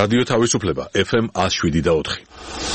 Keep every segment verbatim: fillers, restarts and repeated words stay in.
რადიო თავისუფლება ეფ ემ one oh seven და four.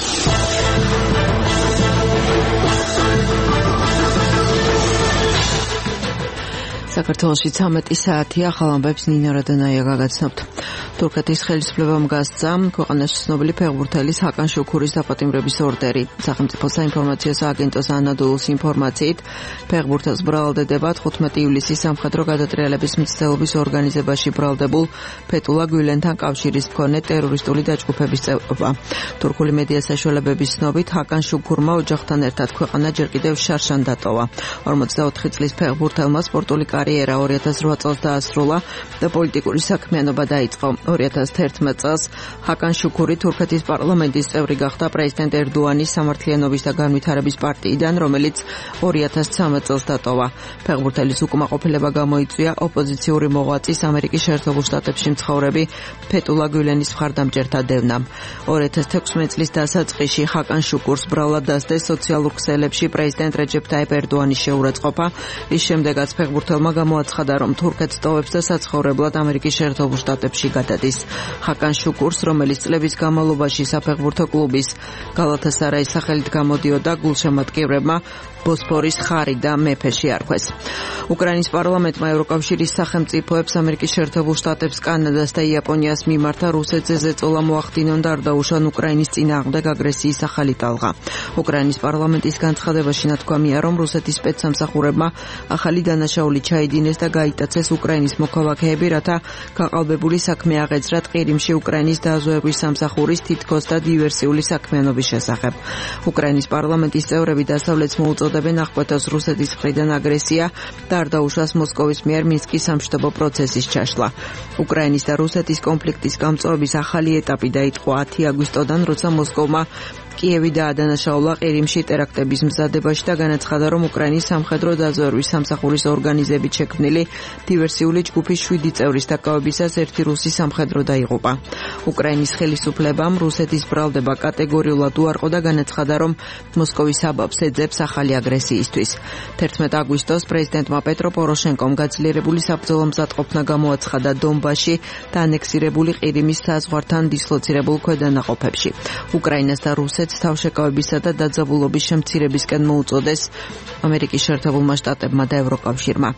საქართველოში ცამეტი საათია, ახალ ამბებს ნინო რადანაია გაგაცნობთ. თურქეთის ხელისუფლებამ გასცა ქვეყანაში ცნობილი ფეხბურთელის ჰაკან შუქურის დაპატიმრების ორდერი. სახელმწიფო საინფორმაციო სააგენტოს ანადოლუს ინფორმაციით, ფეხბურთელს ბრალდებება თხუთმეტი ივლისის სამხედრო გადატრიალების მცდელობის ორგანიზებაში ბრალდებულ ფეთულა გვილენთან კავშირის მქონე ტერორისტული დაჯგუფების წევრობა. თურქული მედია საშუალებების ცნობით, ჰაკან შუქურმა ოჯახთან ერთად ქვეყანა ჯერ კიდევ შარშან დატოვა. ორმოცდაოთხი წლის ფეხბურთელმა სპორტული კარიერა ორი ათას რვა წელს დაასრულა და პოლიტიკური საქმიანობა დაიწყო. ორი ათას თერთმეტ წელს ჰაკან შუქური თურქეთის პარლამენტის წევრი გახდა პრეზიდენტ ერდოანის სამართლიანობის და განვითარების პარტიიდან, რომელიც ორი ათას ცამეტ წელს დატოვა. ფეხბურთელის უკმაყოფილება გამოიწვია ოპოზიციური მოღვაწის ამერიკის შეერთებულ შტატებში მცხოვრები ფეთულა გვილენის მხარდამჭერთა დევნამ. ორი ათას თექვსმეტ წლის დასაწყისში ჰაკან შუქურს ბრალად დასდეს სოციალურ ქსელებში პრეზიდენტ რეჯეფ ტაიპ ერდოანის შეურაცხყოფა. ის შემდეგაც ფეხბურთელმა გამოაცხადა, რომ თურქეთს ტოვებს და საცხოვრებლად ამერიკის შეერთებულ შტატებში გადადის. ჰაკან შუქურს, რომელიც წლების განმავლობაში საფეხბურთო კლუბის გალათასარაის სახელით გამოდიოდა, გულშემატკივრებმა ბოსფორის ხარი და მეფე შეარქვეს. უკრაინის პარლამენტმა ევროკავშირის სახელმწიფოებს, ამერიკის შეერთებულ შტატებს, კანადას და იაპონიას მიმართა რუსეთზე ზეწოლა მოახდინონ და არ დაუშვან უკრაინის წინააღმდეგ აგრესიის ახალი ტალღა. უკრაინის პარლამენტის განცხადებაში ნათქვამია, რომ რუსეთის სპეცსამსახურებმა ახალი დანაშაული ჩაიდინეს და გაიტაცეს უკრაინის მოქალაქეები, რათა გაყალბებული საქმე აღეძრათ ყირიმში უკრაინის დაზვერვის სამსახურის თითქოს და დივერსიული საქმიანობის შესახებ. უკრაინის პარლამენტის წევრები დასავლეთს მოუწოდებენ აღკვეთოს რუსეთის მხრიდან აგრესია და არ დაუშვას მოსკოვის მიერ მინსკის სამშვიდობო პროცესის ჩაშლა. უკრაინის და რუსეთის კონფლიქტის გამწვავების ახალი ეტაპი დაიწყო ათი აგვისტოდან, როცა მოსკოვმა კიევი დაადანაშაულა ყირიმში ტერაქტების მზადებაში და განაცხადა, რომ უკრაინის სამხედრო დაზვერვის სამსახურის ორგანიზებით შექმნილი დივერსიული ჯგუფის შვიდი წევრის დაკავებისას ერთი რუსი სამხედრო დაიღუპა. უკრაინის ხელისუფლებამ რუსეთის ბრალდება კატეგორიულად უარყო და განაცხადა, რომ მოსკოვის საბაბს ეძებს ახალი აგრესიისთვის. თერთმეტ აგვისტოს პრეზიდენტმა პეტრო პოროშენკომ გაძლიერებული საბრძოლო მზადყოფნა გამოაცხადა დონბასში და ანექსირებული ყირიმის საზღვართან დისლოცირებულ ქვედანაყოფებში. უკრაინას და რუსეთს თავშეკავებისა და დაძაბულობის შემცირებისკენ მოუწოდეს ამერიკის შეერთებულმა შტატებმა და ევროკავშირმა.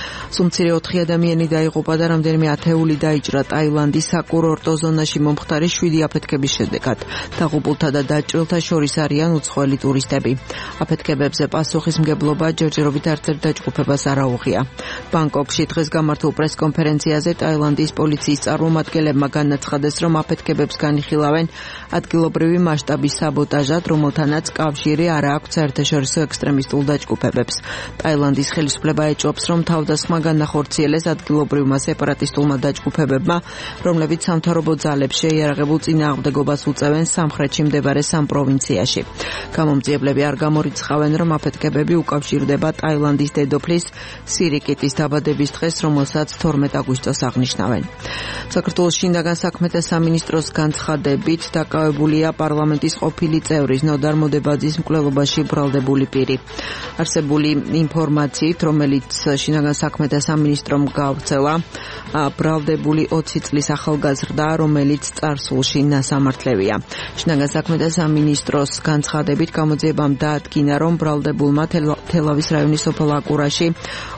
სულ ოთხი ადამიანი დაიღუპა და რამდენიმე ათეული დაიჭრა ტაილანდის საკურორტო ზონაში მომხდარი შვიდი აფეთქების შედეგად. დაღუპულთა და დაჭრილთა შორის არიან უცხოელი ტურისტები. აფეთქებებზე პასუხისმგებლობა ჯერჯერობით არც ერთ დაჯგუფებას არ აუღია. ბანგკოკში დღეს გამართულ პრესკონფერენციაზე ტაილანდის პოლიციის წარმომადგენლებმა განაცხადეს, რომ აფეთქებებს განიხილავენ ადგილობრივი მასშტაბის საბოტაჟად, რომელთანაც კავშირი არ აქვს საერთაშორისო ექსტრემისტულ დაჯგუფებებს. ტაილანდის ხელისუფლება ეჭვობს, რომ თავდასხმა განახორციელეს ადგილობრივმა სეპარატისტულმა დაჯგუფებებმა, რომლებიც სამთავრობო ძალებს შეიარაღებულ წინააღმდეგობას უწევენ სამხრეთში მდებარე სამ პროვინციაში. გამომძიებლები არ გამორიცხავენ, რომ აფეთქებები უკავშირდება ტაილანდის დედოფლის სირიკიტის დაბადების დღეს, რომელსაც თორმეტ აგვისტოს აღნიშნავენ. საქართველოს შინაგან საქმეთა სამინისტროს განცხადებით დაკავებულია პარლამენტის ყოფილი წევრის ნოდარ მოდებაძის მკვლელობაში ბრალდებული პირი. არსებული ინფორმაციით, რომელიც შინაგან საქმეთა სამინისტრომ გავრცელა, ბრალდებული ოცი წლის ახალგაზრდა, რომელიც წარსულში ნასამართლევია. შინაგან საქმეთა სამინისტროს განცხადებით გამოძიებამ დაადგინა, რომ ბრალდებულმა თელავის რაიონის სოფელ აკურაში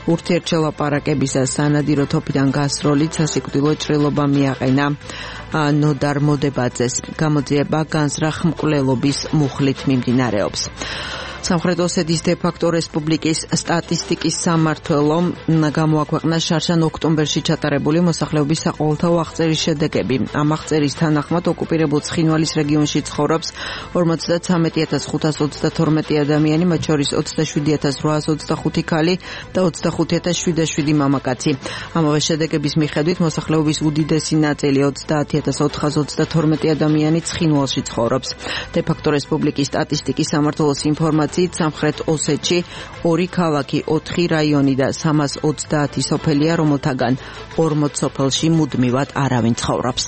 ურთიერთშელაპარაკებისას სანადირო თოფიდან გასროლით სასიკვდილო ჭრილობა მიაყენა ნოდარ მოდებაძეს. გამოძიება განზრახ მკვლელობის მუხლით მიმდინარეობს. სამხრეთ ოსეთის დე-ფაქტო რესპუბლიკის სტატისტიკის სამმართველომ გამოაქვეყნა შარშან ოქტომბერში ჩატარებული მოსახლეობის საყოველთაო აღწერის შედეგები. ამ აღწერის თანახმად ოკუპირებულ ცხინვალის რეგიონში ცხოვრობს ორმოცდაცამეტი ათას ხუთას ოცდათორმეტი ადამიანი, მათ შორის ოცდაშვიდი ათას რვაას ოცდახუთი ქალი და ოცდახუთი ათას შვიდ შვიდი მამაკაცი. ამავე შედეგების მიხედვით მოსახლეობის უდიდესი ნაწილი ოცდაათი ათას ოთხას ოცდათორმეტი ადამიანი ცხინვალში ცხოვრობს. დე-ფაქტო რესპუბლიკის სტატისტიკის სამმართველოს ინფორმაციით სამხრეთ ოსეთში ორი ქალაქი, ოთხი რაიონი და სამას ოცდაათი სოფელია, რომელთაგან ორმოც სოფელში მუდმივად არავინ ცხოვრობს.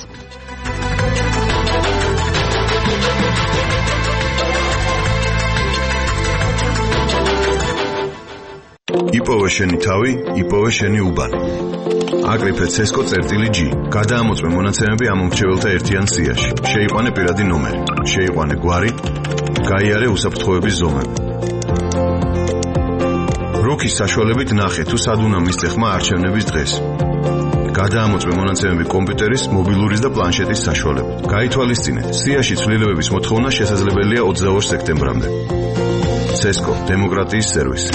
იპოვე შენი თავი, იპოვე შენი უბანი. აკრიფე ცესკო წერტილი G. გადაამოწმე მონაცემები ამ მომრჩეველთა ერთიან სიაში. შეიყვანე პირადი ნომერი. შეიყვანე გვარი. გაიარე უსაფრთხოების ზომები. როქის საშუალებით ნახე თუ სად უნდა მისცე ხმა არჩევნების დღეს. გადაამოწმე მონაცემები კომპიუტერის, მობილურის და პლანშეტის საშუალებით. გაითვალისწინეთ, სიაში ცვლილებების მოთხოვნა შესაძლებელია ოცდაორ სექტემბრამდე. ცესკო, დემოკრატიის სერვისი.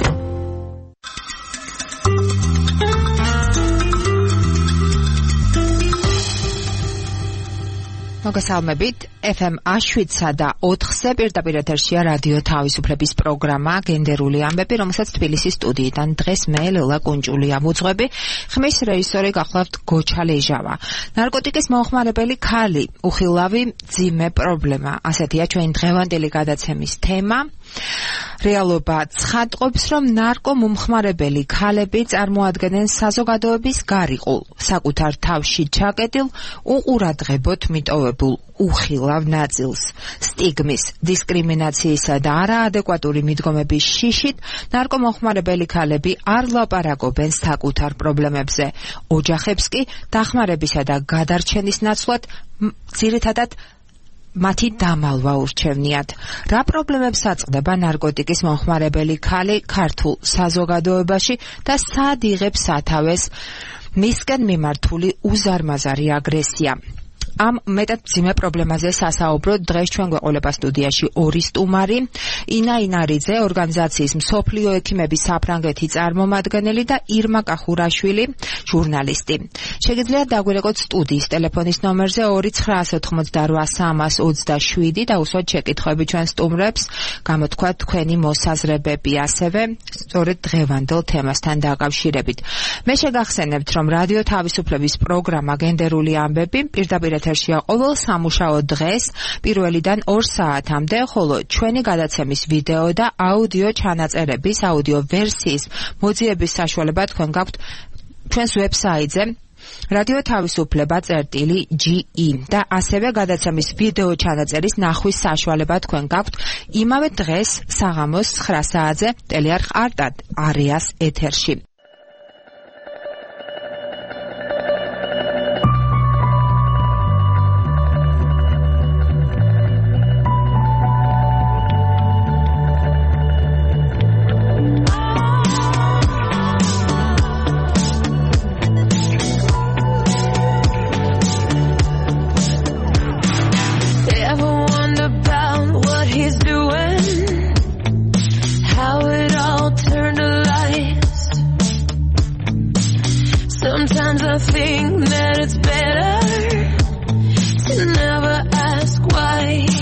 მოგესალმებით. F M შვიდსა და ოთხზე პირდაპირ ეთერშია რადიო თავისუფლების პროგრამა გენდერული ამბები, რომელსაც თბილისის სტუდიიდან დღეს მე ლელა კუნჭულია მოძღვები. ხმის რეჟისორი გახლავთ გოჩა ლეჟავა. ნარკოტიკის მომხმარებელი ქალი, უხილავი მძიმე პრობლემა. ასეთია ჩვენი დღევანდელი გადაცემის თემა. რეალობა ცხადყოფს, რომ ნარკომომხმარებელი ქალები წარმოადგენენ საზოგადოების გარიყულ, საკუთარ თავში ჩაკეტილ, უყურადღებოდ მიტოვებულ უხილავ ნაწილს. სტიგმის, დისკრიმინაციისა და არაადეკვატური მიდგომების შიშით ნარკომომხმარებელი ქალები არ ლაპარაკობენ საკუთარ პრობლემებზე. ოჯახებს კი დახმარებისა და გადარჩენის ნაცვლად ძირითადად მათი დამალვა ურჩევნიათ. რა პრობლემებს აწყდება ნარკოტიკის მომხმარებელი ქალი ქართულ საზოგადოებაში და სად იღებს სათავეს მისკენ მიმართული უზარმაზარი აგრესია? ამ მეტად მძიმე პრობლემაზე სასაუბროთ დღეს ჩვენ გვეყოლება სტუდიაში ორი სტუმარი, ინა ინარიძე, ორგანიზაციის მსოფლიო ექიმების საფრანგეთი წარმომადგენელი და ირმა კახურაშვილი, ჟურნალისტი. შეგიძლიათ დაგვირეკოთ სტუდიის ტელეფონის ნომერზე ორი ცხრაას ოთხმოცდარვა სამას ოცდაშვიდი და უსვათ შეკითხვები ჩვენ სტუმრებს, გამოთქვათ თქვენი მოსაზრებები, ასევე სწორედ დღევანდელ თემასთან დაკავშირებით. მე შეგახსენებთ, რომ რადიო თავისუფლების პროგრამა გენდერული ამბები პირდაპირ ეთერშია ყოველ სამუშაო დღეს პირველიდან ორ საათამდე, ხოლო ჩვენი გადაცემის ვიდეო და აუდიო ჩანაწერების, აუდიო ვერსიის მოძიების საშუალება თქვენ გაქვთ ჩვენს ვებსაიტზე რადიო თავისუფლება წერტილი G E და ასევე გადაცემის ვიდეო ჩანაწერის ნახვის საშუალება თქვენ გაქვთ იმავე დღეს საღამოს ცხრა საათზე ტელეარხ არტად არეას ეთერში. Sometimes I think that it's better to never ask why.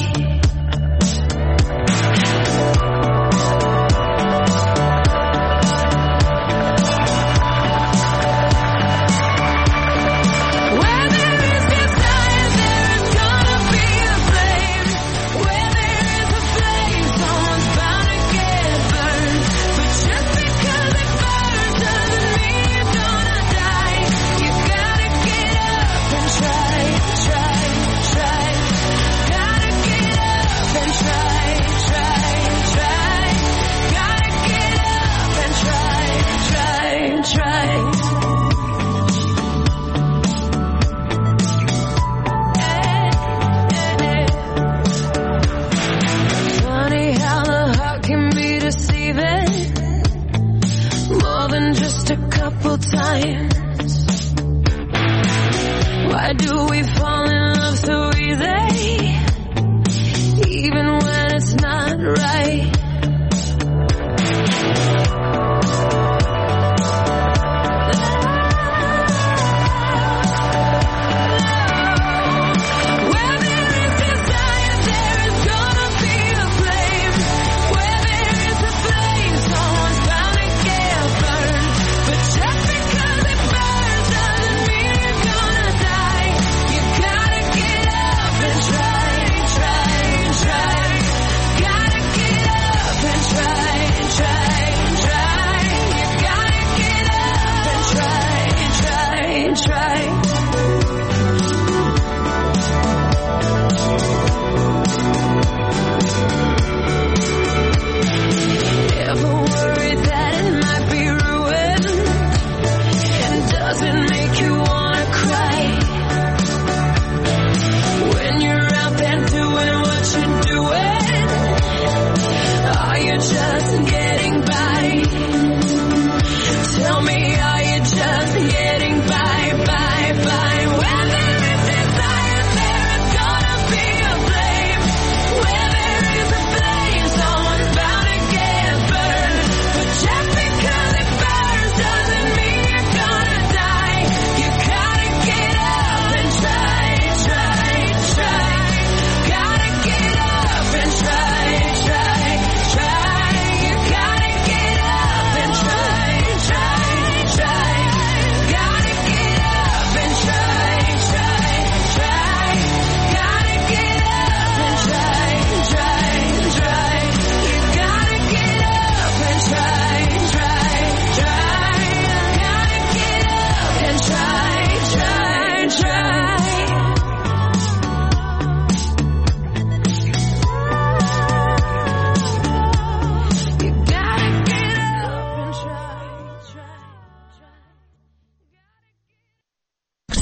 Where there is desire, there is gonna be a flame. Where there is a flame, someone's bound to get burned. But just because it burns doesn't mean you're gonna die. You gotta get up and try, try, try. Gotta get up and try, try, try. Gotta get up and try, try, try. Funny how the heart can be deceiving more than just a couple times. Why do we fall in love so easy, even when it's not right? Where there is desire, there is gonna be a flame. Where there is a flame, someone's bound to get burned. But just because it burns doesn't mean you're gonna die. You gotta get up and try, try, try. Gotta get up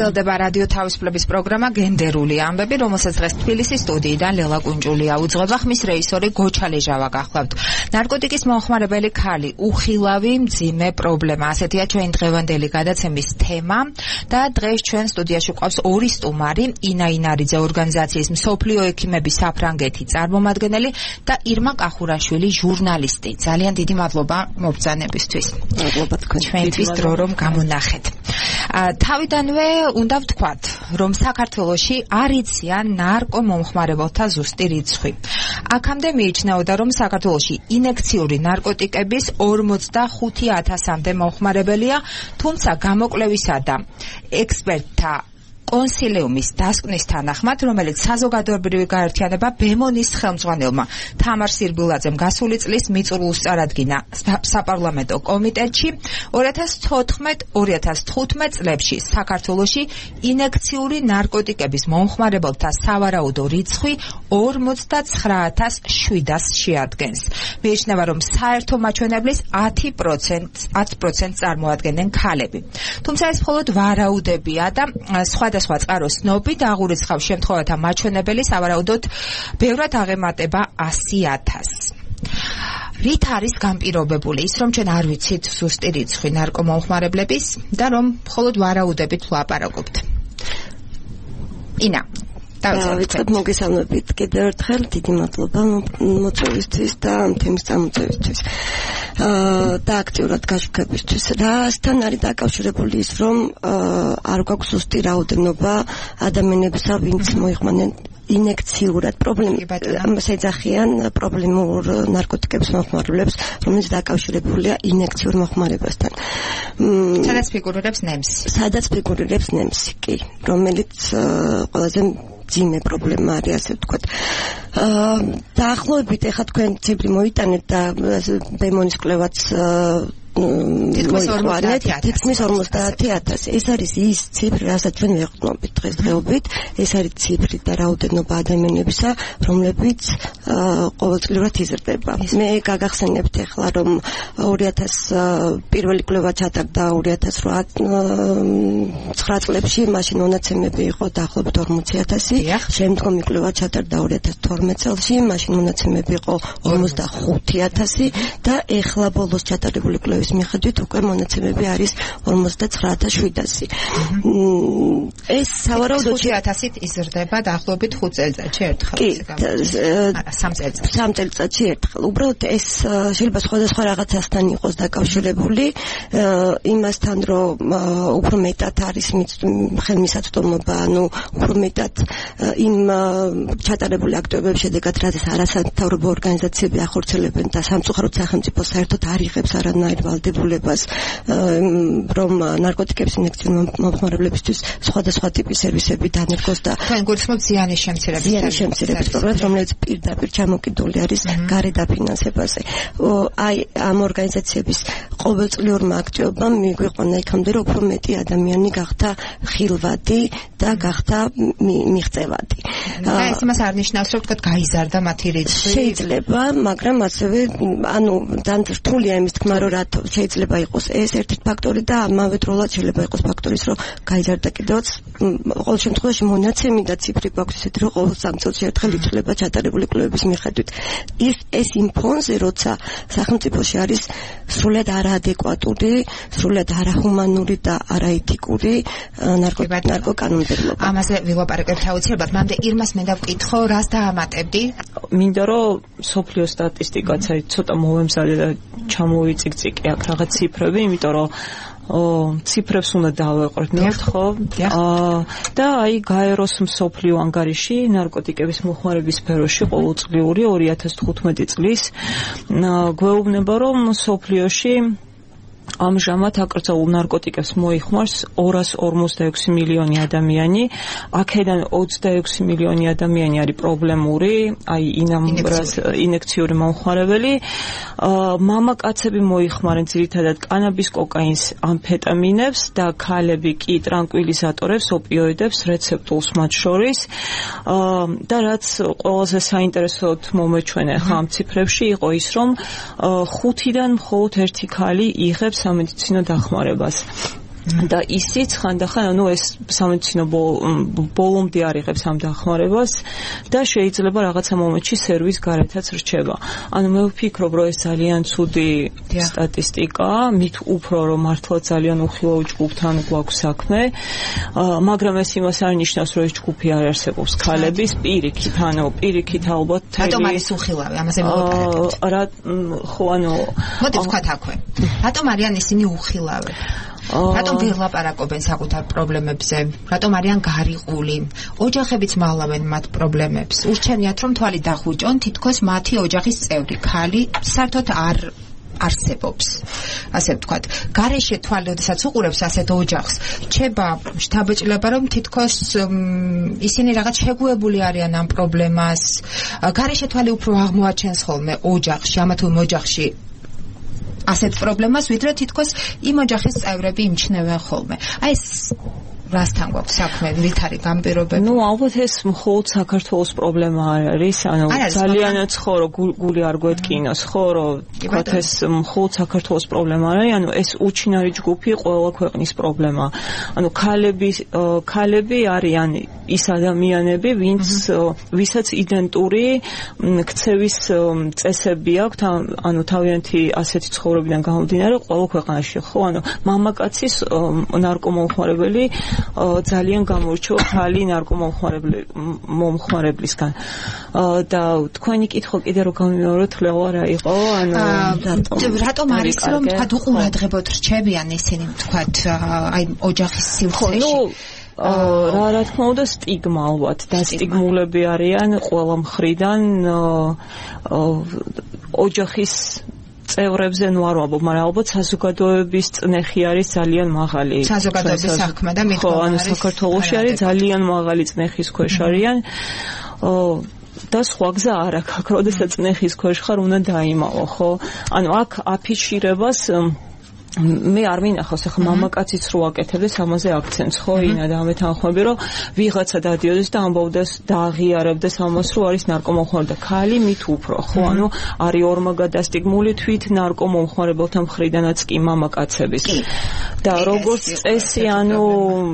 გრძელდება რადიო თავისუფლების პროგრამა გენდერული ამბები, რომელსაც დღეს თბილისის სტუდიიდან ლელა კუნჭულია უძღვება, ხმის რეჟისორი გოჩა ლეჟავა გახლავთ. ნარკოტიკის მომხმარებელი ქალი, უხილავი მძიმე პრობლემა. ასეთია ჩვენ დღევანდელი გადაცემის თემა და დღეს ჩვენ სტუდიაში გვყავს ორი სტუმარი, ინა ინარიძე ორგანიზაციის მსოფლიო ექიმების საფრანგეთი წარმომადგენელი და ირმა კახურაშვილი ჟურნალისტი. ძალიან დიდი მადლობა მობრძანებისთვის. მადლობა თქვენ. ჩვენთვის დრო რომ გამონახეთ. თავიდანვე უნდა ვთქვათ, რომ საქართველოში არ იციან ნარკომომხმარებელთა ზუსტი რიცხვი. აქამდე მიიჩნეოდა, რომ საქართველოში ინექციური ნარკოტიკების ორმოცდახუთი ათასამდე მომხმარებელია, თუმცა გამოკვლევისა და ექსპერტთა კონსილიუმის დასკვნის თანახმად, რომელიც საზოგადოებრივი გაერთიანება ბემონის ხელმძღვანელმა თამარ სირბილაძემ გასული წლის მიწურულს წარადგინა საპარლამენტო კომიტეტში, ორი ათას თოთხმეტ ორი ათას თხუთმეტ წლებში საქართველოში ინექციური ნარკოტიკების მომხმარებელთა სავარაუდო რიცხვი ორმოცდაცხრა ათას შვიდას შეადგენს. მიიჩნევა, რომ საერთო მაჩვენებლის ათი პროცენტს წარმოადგენენ ქალები. თუმცა ეს მხოლოდ ვარაუდებია და სხვა სხვა წყაროს ცნობი და აღურიცხავს შემთხვევათა მაჩვენებელი სავარაუდოდ ბევრად აღემატება ასი ათასს. რით არის განპირობებული ის, რომ ჩვენ არ ვიცით ზუსტი რიცხვი ნარკომომხმარებლების და რომ მხოლოდ ვარაუდებით ვლაპარაკობთ? ინა დავიწყებ მოგესალმებით კიდევ ერთხელ, დიდი მადლობა მოწვევისთვის და თემის წამოწევისთვის და აქტიურად გაშუქებისთვის. რასთან არის დაკავშირებული ის, რომ არ გვაქვს ზუსტი რაოდენობა ადამიანებისა, ვინც მოიხმარებენ ინექციურად პრობლემას ეძახიან პრობლემურ ნარკოტიკების მომხმარებლებს, რომელიც დაკავშირებულია ინექციურ მოხმარებასთან. სადაც ფიგურირებს ნემსი. სადაც ფიგურირებს ნემსი, კი, რომელიც ყველაზე ძიმე პრობლემა არის, ასე ვთქვათ. დაახლოებით ეხლა თქვენ ციფრი მოიტანეთ და ბემონის კვლევაც თითქმის ორმოცდაათი ათასი. ეს არის ის ციფრი, რასაც ჩვენ ვეყრდნობით დღესდღეობით. ეს არის ციფრი და რაოდენობა ადამიანებისა, რომლებიც ყოველწლიურად იზრდება. მე გაგახსენებთ ეხლა, რომ ორი ათას პირველი კვლევა ჩატარდა ორი ათას ცხრა წლებში, მაშინ მონაცემები იყო დაახლოებით ორმოცი ათასი. შემდგომი კვლევა ჩატარდა ორი ათას თორმეტ წელს, მაშინ მონაცემები იყო ორმოცდახუთი ათასი და ეხლა ბოლოს ჩატარებული კვლევა მიხედვით უკვე მონაცემები არის ორმოცდაცხრა ათას შვიდასი. ეს სავარაუდოდ ხუთი ათასით იზრდება დაახლოებით ხუთ წელიწადში ერთხელ. კი, სამ წელიწადში. სამ წელიწადში ერთხელ. უბრალოდ ეს შეიძლება სხვადასხვა რაღაცასთან იყოს დაკავშირებული, იმასთან, რომ უფრო მეტად არის ხელმისაწვდომობა, ანუ უფრო მეტად იმ ჩატარებული აქტივობების შედეგად, რაც არასამთავრობო ორგანიზაციები ახორციელებენ და სამწუხაროდ სახელმწიფო საერთოდ არ იღებს არანაირ ვალდებულებას, რომ ნარკოტიკების ინექციური მომხმარებლებისთვის სხვადასხვა ტიპის სერვისები დანერგოს და თქვენ გულისხმობთ ზიანის შემცირების ზიანის შემცირების პროგრამას, რომელიც პირდაპირ ჩამოკიდული არის გარე დაფინანსებაზე. აი ამ ორგანიზაციების ყოველწლიურმა აქტივობამ მიგვიყვანა იქამდე, რომ უფრო მეტი ადამიანი გახდა ხილვადი და გახდა მიღწევადი. და ეს იმას არ ნიშნავს, რომ თქვა გაიზარდა მათი რიცხვი. შეიძლება, მაგრამ ასევე ანუ ძალიან რთულია იმის თქმა, რომ რატო შეიძლება იყოს ეს ერთ-ერთი ფაქტორი და ამავე დროულად შეიძლება იყოს ფაქტორი, რომ გაიზარდა კიდევაც ყოველ შემთხვევაში მონაცემი და ციფრი გვაქვს ისეთი, რომ ყოველ სამ წელში ერთხელ იცვლება ჩატარებული კვლევების მიხედვით. ის ეს იმ ფონზე, როცა სახელმწიფოში არის სრულად არაადეკვატური, სრულად არაჰუმანური და არაეთიკური ნარკოკანონმდებლობა. ამაზე ვილაპარაკებთ აუცილებლად. მანამდე ირმას მინდა ვკითხო, რას დაამატებდი? მინდა რომ სოფლიო სტატისტიკაც აი ცოტა მოვემზადე და ჩამოვიწიკწიკე აქ რაღაც ციფრები, იმიტომ რომ ციფრებს უნდა დავეყრდნოთ, ხო? და აი გაეროს მსოფლიო ანგარიში ნარკოტიკების მოხმარების სფეროში ყოველწლიური ორი ათას თხუთმეტი წლის გვეუბნება, რომ მსოფლიოში ამჟამად აკრძალულ ნარკოტიკებს მოიხმარს ორას ორმოცდაექვსი მილიონი ადამიანი, აქედან ოცდაექვსი მილიონი ადამიანი არის პრობლემური, აი ინექციური მომხმარებელი. მამაკაცები მოიხმარენ ძირითადად კანაბის, კოკაინს, ამფეტამინებს და ქალები კი ტრანკვილიზატორებს, ოპიოიდებს, რეცეპტულს მათ შორის. და რაც ყველაზე საინტერესოდ მომეჩვენა ხა ამ ციფრებში იყო ის, რომ ხუთიდან მხოლოდ ერთი ქალი იღებს სამედიცინო დახმარებას. და ისიც ხანდახან ანუ ეს სამედიცინო ბოლომდე არ იღებს ამ დახმარებას და შეიძლება რაღაცა მომენტში სერვის გარეთაც რჩება. ანუ მე ვფიქრობ, რომ ეს ძალიან ცუდი სტატისტიკაა, მით უფრო რომ მართლა ძალიან უხილავ ჯგუფთან გვაქვს საქმე, მაგრამ ეს იმას არ ნიშნავს, რომ ეს ჯგუფი არ არსებობს ქალების პირიქით, ანუ პირიქით ალბათ რატომ არის უხილავი? ამაზე მოვაპარაკებთ. რა ხო ანუ მოდი ვთქვათ აქვე. რატომ არიან ისინი უხილავი? რატომ ვერ ლაპარაკობენ საკუთარ პრობლემებზე? რატომ არიან გარიყული? ოჯახებიც მალავენ მათ პრობლემებს. ურჩენიათ რომ თვალი დახუჭონ, თითქოს მათი ოჯახის წევრი, ქალი საერთოდ არ არსებობს. ასე ვთქვათ, გარეშე თვალი, როდესაც უყურებს ასეთ ოჯახს, რჩება შთაბეჭდილება, რომ თითქოს ისინი რაღაც შეგუებული არიან ამ პრობლემას. გარეშე თვალი უფრო აღმოაჩენს ხოლმე ოჯახში, ამა თუ იმ ოჯახში ასეთ პრობლემას, ვიდრე თითქოს იმ ოჯახის წევრები იმჩნევენ ხოლმე. აი ეს რასთან გვაქვს საქმე, რით არის გამპირობები? ნუ ალბათ ეს მხოლოდ საქართველოს პრობლემა არ არის, ანუ ძალიანაც ხო რომ გული არ გვეთკინოს, ხო რომ თქვათ ეს მხოლოდ საქართველოს პრობლემა არ არის, ანუ ეს უჩინარი ჯგუფი ყველა ქვეყნის პრობლემაა. ანუ ქალები ქალები არიან ის ადამიანები, ვინც ვისაც იდენტური ქცევის წესები აქვთ, ანუ თავიანთი ასეთი ცხოვრებიდან გამომდინარე ყველა ქვეყანაში, ხო, ანუ მამაკაცის ნარკომომხმარებელი ძალიან გამორჩევა ხალი ნარკომომხმარებლისგან. და თქვენი კითხვა კიდე რო გამიმეოროთ, ლეღვა რა იყო? ანუ რატომ არის რომ თქვა უყურადღებოთ რჩებიან ისინი, თქვათ აი ოჯახის სივრცეში? რა რა თქმა უნდა სტიგმა ალბათ და სტიგმულები არიან ყველა მხრიდან ოჯახის წევრებზე ნუ არ ვამბობ, მაგრამ ალბათ საზოგადოების წნეხი არის ძალიან მაღალი. საზოგადოების საქმე და მიდგომა არის. ხო, ანუ საქართველოში არის ძალიან მაღალი წნეხის ქვეშ არიან. და სხვა გზა არ აქვს, აქ როდესაც წნეხის ქვეშ ხარ, უნდა დაიმალო, ხო? ანუ აქ აფიშირებას მე არ მინახავს, ახლა მამაკაციც რო აკეთებდეს ამაზე აქცენტს, ხო, ინა და ამე თანხმები, რომ ვიღაცა დადიოდეს და ამბობდეს და აღიარებდეს ამას, რომ არის ნარკომომხმარებელი და ქალი მით უფრო, ხო, ანუ არის ორმაგადასტიგმული თვით ნარკომომხმარებელთა მხრიდანაც კი მამაკაცების. და როგორც წესი, ანუ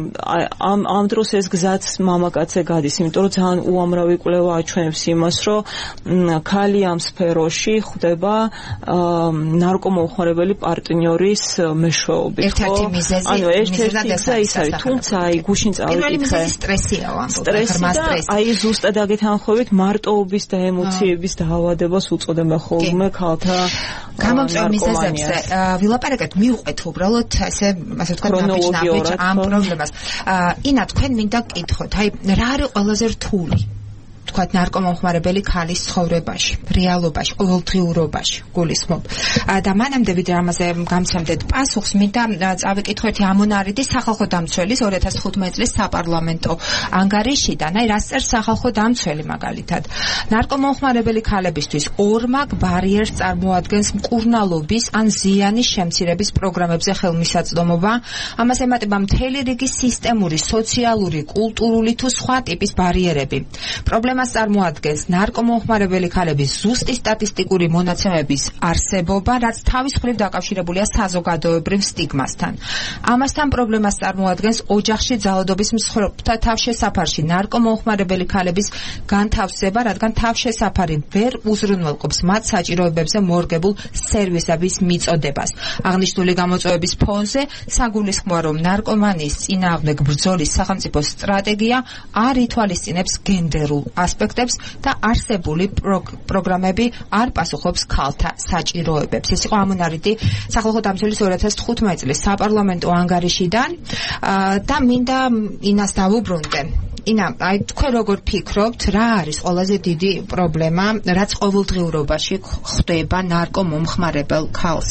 ამ ამ დროს ეს გზაც მამაკაცზე გადის, იმიტომ რომ ძალიან უამრავი კვლევა აჩვენებს იმას, რომ ქალი ამ სფეროში ხვდება ნარკომომხმარებელი პარტნიორის მეშვეობით. ერთ-ერთი მიზეზი, ანუ ერთ-ერთი ის არის, თუმცა აი გუშინ წავიკითხე. პირველი მიზეზი სტრესია, სტრესი და აი ზუსტად აგეთანხმებით მარტოობის და ემოციების დაავადებას უწოდება ხოლმე ქალთა გამომწვევ მიზეზებზე. ვილაპარაკეთ, მივყვეთ უბრალოდ ესე ასე ვთქვათ ნაბიჯ-ნაბიჯ ამ პრობლემას. ინა, თქვენ მინდა გკითხოთ, აი რა არის ყველაზე რთული? თქვათ ნარკომომხმარებელი ქალის ცხოვრებაში, რეალობაში, ყოველდღიურობაში, გულისხმობ. და მანამდე ვიდრე ამაზე გამცემდეთ პასუხს, მინდა წავიკითხო ერთი ამონარიდი სახალხო დამცველის ორი ათას თხუთმეტი წლის საპარლამენტო ანგარიშიდან, აი რას წერს სახალხო დამცველი მაგალითად. ნარკომომხმარებელი ქალებისთვის ორმაგ ბარიერს წარმოადგენს მკურნალობის ან ზიანის შემცირების პროგრამებზე ხელმისაწვდომობა. ამას ემატება მთელი რიგი სისტემური, სოციალური, კულტურული თუ სხვა ტიპის ბარიერები. პრობლემა მას წარმოადგენს ნარკომომხმარებელი ქალების ზუსტი სტატისტიკური მონაცემების არსებობა, რაც თავის მხრივ დაკავშირებულია საზოგადოებრივ სტიგმასთან. ამასთან პრობლემას წარმოადგენს ოჯახში ძალადობის მსხვერპლთა თავშესაფარში ნარკომომხმარებელი ქალების განთავსება, რადგან თავშესაფარი ვერ უზრუნველყოფს მათ საჭიროებებზე მორგებულ სერვისების მიწოდებას. აღნიშნული გამოწვევების ფონზე საგულისხმოა, რომ ნარკომანიის წინააღმდეგ ბრძოლის სახელმწიფო სტრატეგია არ ითვალისწინებს გენდერულ ასპექტებს და არსებული პროგრამები არ პასუხობს ქალთა საჭიროებებს. ეს იყო ამონარიდი სახალხო დამცველის ორი ათას თხუთმეტი წლის საპარლამენტო ანგარიშიდან და მინდა ინას დავუბრუნდე. ინა, აი თქვენ როგორ ფიქრობთ, რა არის ყველაზე დიდი პრობლემა, რაც ყოველდღიურობაში ხვდება ნარკომომხმარებელ ქალს?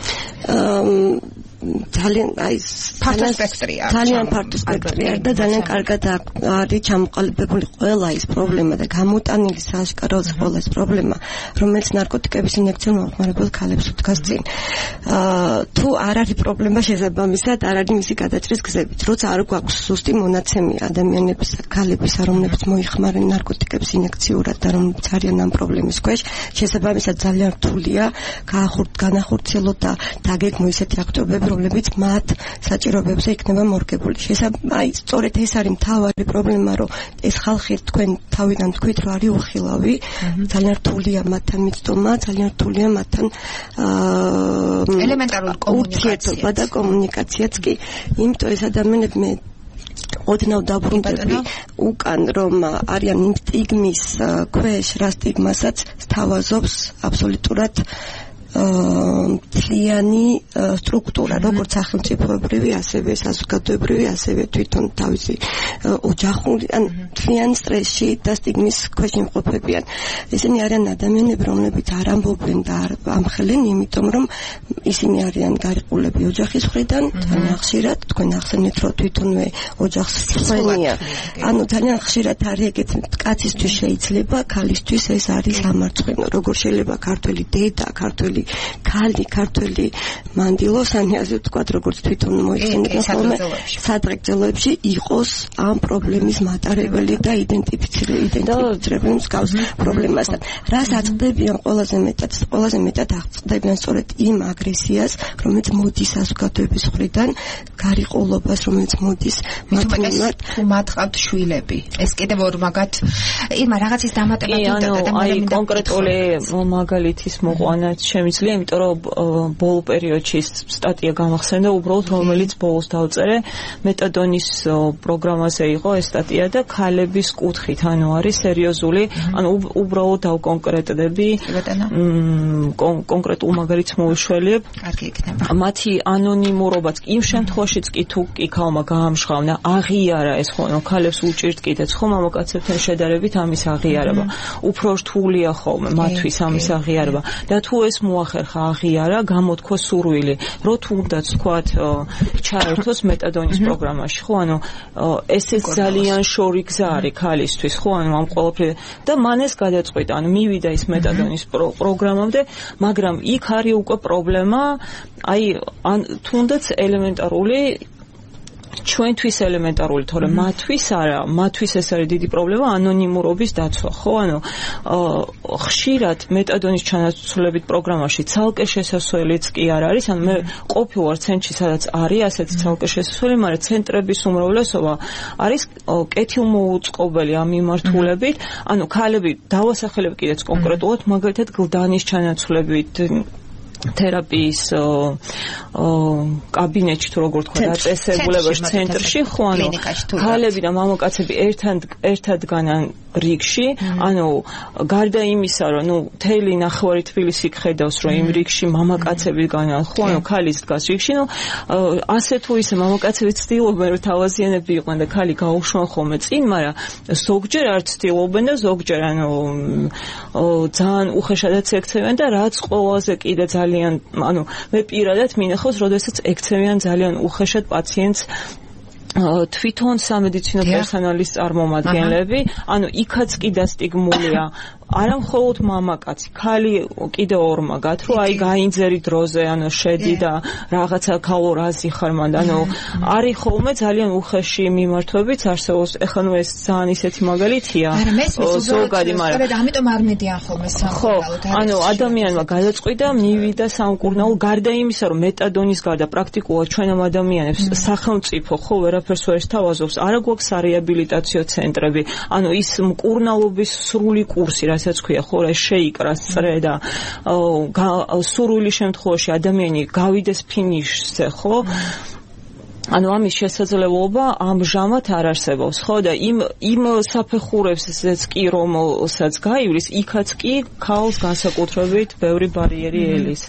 ძალიან აი ფართო სპექტრია. ძალიან ფართო სპექტრია და ძალიან კარგად არის ჩამოყალიბებული ყველა ის პრობლემა და გამოტანილი სააშკაროა ყველა ეს პრობლემა, რომელიც ნარკოტიკების ინექციურ მომხმარებელ ქალებს უდგას წინ. თუ არ არის პრობლემა შესაბამისად, არ არის მისი გადაჭრის გზებით. როცა არ გვაქვს ზუსტი მონაცემი ადამიანების, ქალების, რომლებიც მოიხმარენ ნარკოტიკებს ინექციურად და რომლებიც არიან ამ პრობლემის ქვეშ, შესაბამისად ძალიან რთულია განახორციელოთ და დაგეგმო ისეთი აქტივობები, რომლებიც მათ საჭიროებებზე იქნება მორგებული. შესაბამისად, აი, სწორედ ეს არის მთავარი პრობლემა, რომ ეს ხალხი თქვენ თავიდან თქვით, რომ არის უხილავი, ძალიან რთულია მათთან მიცდომა, ძალიან რთულია მათთან აა ელემენტარული კომუნიკაცია და კომუნიკაციაც კი, იმიტომ ეს ადამიანები მე ოდნავ დაბრუნდები უკან, რომ არიან იმ სტიგმის ქვეშ, რა სტიგმასაც სთავაზობს აბსოლუტურად მთლიანი სტრუქტურა, როგორც სახელმწიფოებრივი, ასევე საზოგადოებრივი, ასევე თვითონ თავისი ოჯახური, ან მთლიან სტრესში და სტიგმის ქვეშ იმყოფებიან. ისინი არიან ადამიანები, რომლებიც არ ამბობენ და არ ამხელენ, იმიტომ რომ ისინი არიან გარიყულები ოჯახის მხრიდან, ძალიან ხშირად, თქვენ ახსენეთ, რომ თვითონვე ოჯახს ხვენია. ანუ ძალიან ხშირად არის ეგეთ, კაცისთვის შეიძლება, ქალისთვის ეს არის სამარცხვინო. როგორ შეიძლება ქართველი დედა, ქართველი ქალი, ქართველი მანდილოსანი, ასე ვთქვათ, როგორც თვითონ მოიხსენებენ ხოლმე, სადღეგრძელოებში იყოს ამ პრობლემის მატარებელი და იდენტიფიცირებული მსგავს პრობლემასთან. რას აწყდებიან ყველაზე მეტად? ყველაზე მეტად აწყდებიან სწორედ იმ აგრესიას, რომელიც მოდის საზოგადოების მხრიდან, გარიყულობას, რომელიც მოდის მათ მიმართ. თუ მათ ყავთ შვილები. ეს კიდევ ორ მაგათ, ირმა რაღაცის დამატება თუნდაც და აი კონკრეტული მაგალითის მოყვანაც შემიძლია, იმიტომ რომ ბოლო პერიოდში სტატია გამახსენდა, უბრალოდ რომელიც ბოლოს დავწერე, მეტადონის პროგრამაზე იყო ეს სტატია და ქალების კუთხით, ანუ არის სერიოზული, ანუ უბრალოდ დავკონკრეტდები, კონკრეტულ მაგალითს მოვიშველიებ. კარგი იქნება. მათი ანონიმურობაც იმ შემთხვევაშიც კი თუ კი ქალმა გაამშხავნა, აღიარა ეს ხოლმე, ქალებს უჭირთ კიდეც ხომ მამაკაცებთან შედარებით ამის აღიარება. უფრო რთულია ხოლმე მათთვის ამის აღიარება. და თუ ეს მოახერხა აღიარა, გამოთქვა სურვილი, რომ თუნდაც თქვათ ჩაერთოს მეტადონის პროგრამაში, ხო, ანუ ეს ძალიან შორი გზა არის ქალისთვის, ხო, ანუ ამ ყველაფერი და მან ეს გადაწყვიტა, ანუ მივიდა ის მეტადონის პროგრამამდე, მაგრამ იქ არის უკვე პრობლემა, აი, თუნდაც ელემენტარული ჩვენთვის ელემენტარული, თორემ მათთვის არა, მათთვის ეს არის დიდი პრობლემა, ანონიმურობის დაცვა, ხო, ანუ ხშირად მეტადონის ჩანაცვლებით პროგრამაში ცალკე შესასვლელიც კი არ არის, ანუ მე ყოფილვარ ცენტრში, სადაც არის ასეთი ცალკე შესასვლელი, მაგრამ ცენტრების უმრავლესობა არის კეთილმოუწყობელი ამ მიმართულებით, ანუ ქალები დავასახელებ კიდეც კონკრეტულად, მაგალითად გლდანის ჩანაცვლებით თერაპიის კაბინეტში თუ როგორ თქვა დაწესებულებაში ცენტრში, ხო, ანუ ქალები და მამაკაცები ერთად ერთადგანან რიგში, ანუ გარდა იმისა, რომ ნუ თელი ნახევარი თბილისი ხედავს, რომ იმ რიგში მამაკაცები განან, ხო, ანუ ქალის დგას რიგში, ნუ ასე თუ ისე მამაკაცები ცდილობენ, რომ თავაზიანები იყვნენ და ქალი გაუშვან ხოლმე წინ, მაგრამ ზოგჯერ არ ცდილობენ და ზოგჯერ ანუ ძალიან უხეშადაც ექცევიან და რაც ყველაზე კიდე ძალიან, ანუ მე პირადად მინახავს, როდესაც ექცევიან ძალიან უხეშად პაციენტს თვითონ სამედიცინო პერსონალის წარმომადგენლები, ანუ იქაც კი დასტიგმულია, არა მხოლოდ მამაკაცი, ქალი კიდე ორმაგად, რომ აი გაინძერი დროზე, ანუ შედი და რაღაცა ქალო რაზი ხარ მანდ, ანუ არის ხოლმე ძალიან უხეში მიმართვებიც არსებობს, ეხლა ნუ ეს ძალიან ისეთი მაგალითია, ზოგადი, მაგრამ ამიტომ არ მედიან ხოლმე სამკურნალოდ. ანუ ადამიანმა გადაწყვიტა, მივიდა სამკურნალო, გარდა იმისა, რომ მეტადონის გარდა პრაქტიკულად ჩვენ ამ ადამიანებს სახელმწიფო ხო ვერაფერს ვერ სთავაზობს, არა გვაქვსარეაბილიტაციო ცენტრები, ანუ ის მკურნალობის სრული კურსი, რასაც ქვია, ხო, რა შეიკრა სწრე და სრული შემთხვევაში ადამიანი გავიდეს ფინიშზე, ხო? ანუ ამის შესაძლებლობა ამჟამად არ არსებობს, ხო, და იმ იმ საფეხურებსაც კი რომელსაც გაივლის, იქაც კი ქალს განსაკუთრებით ბევრი ბარიერი ელის.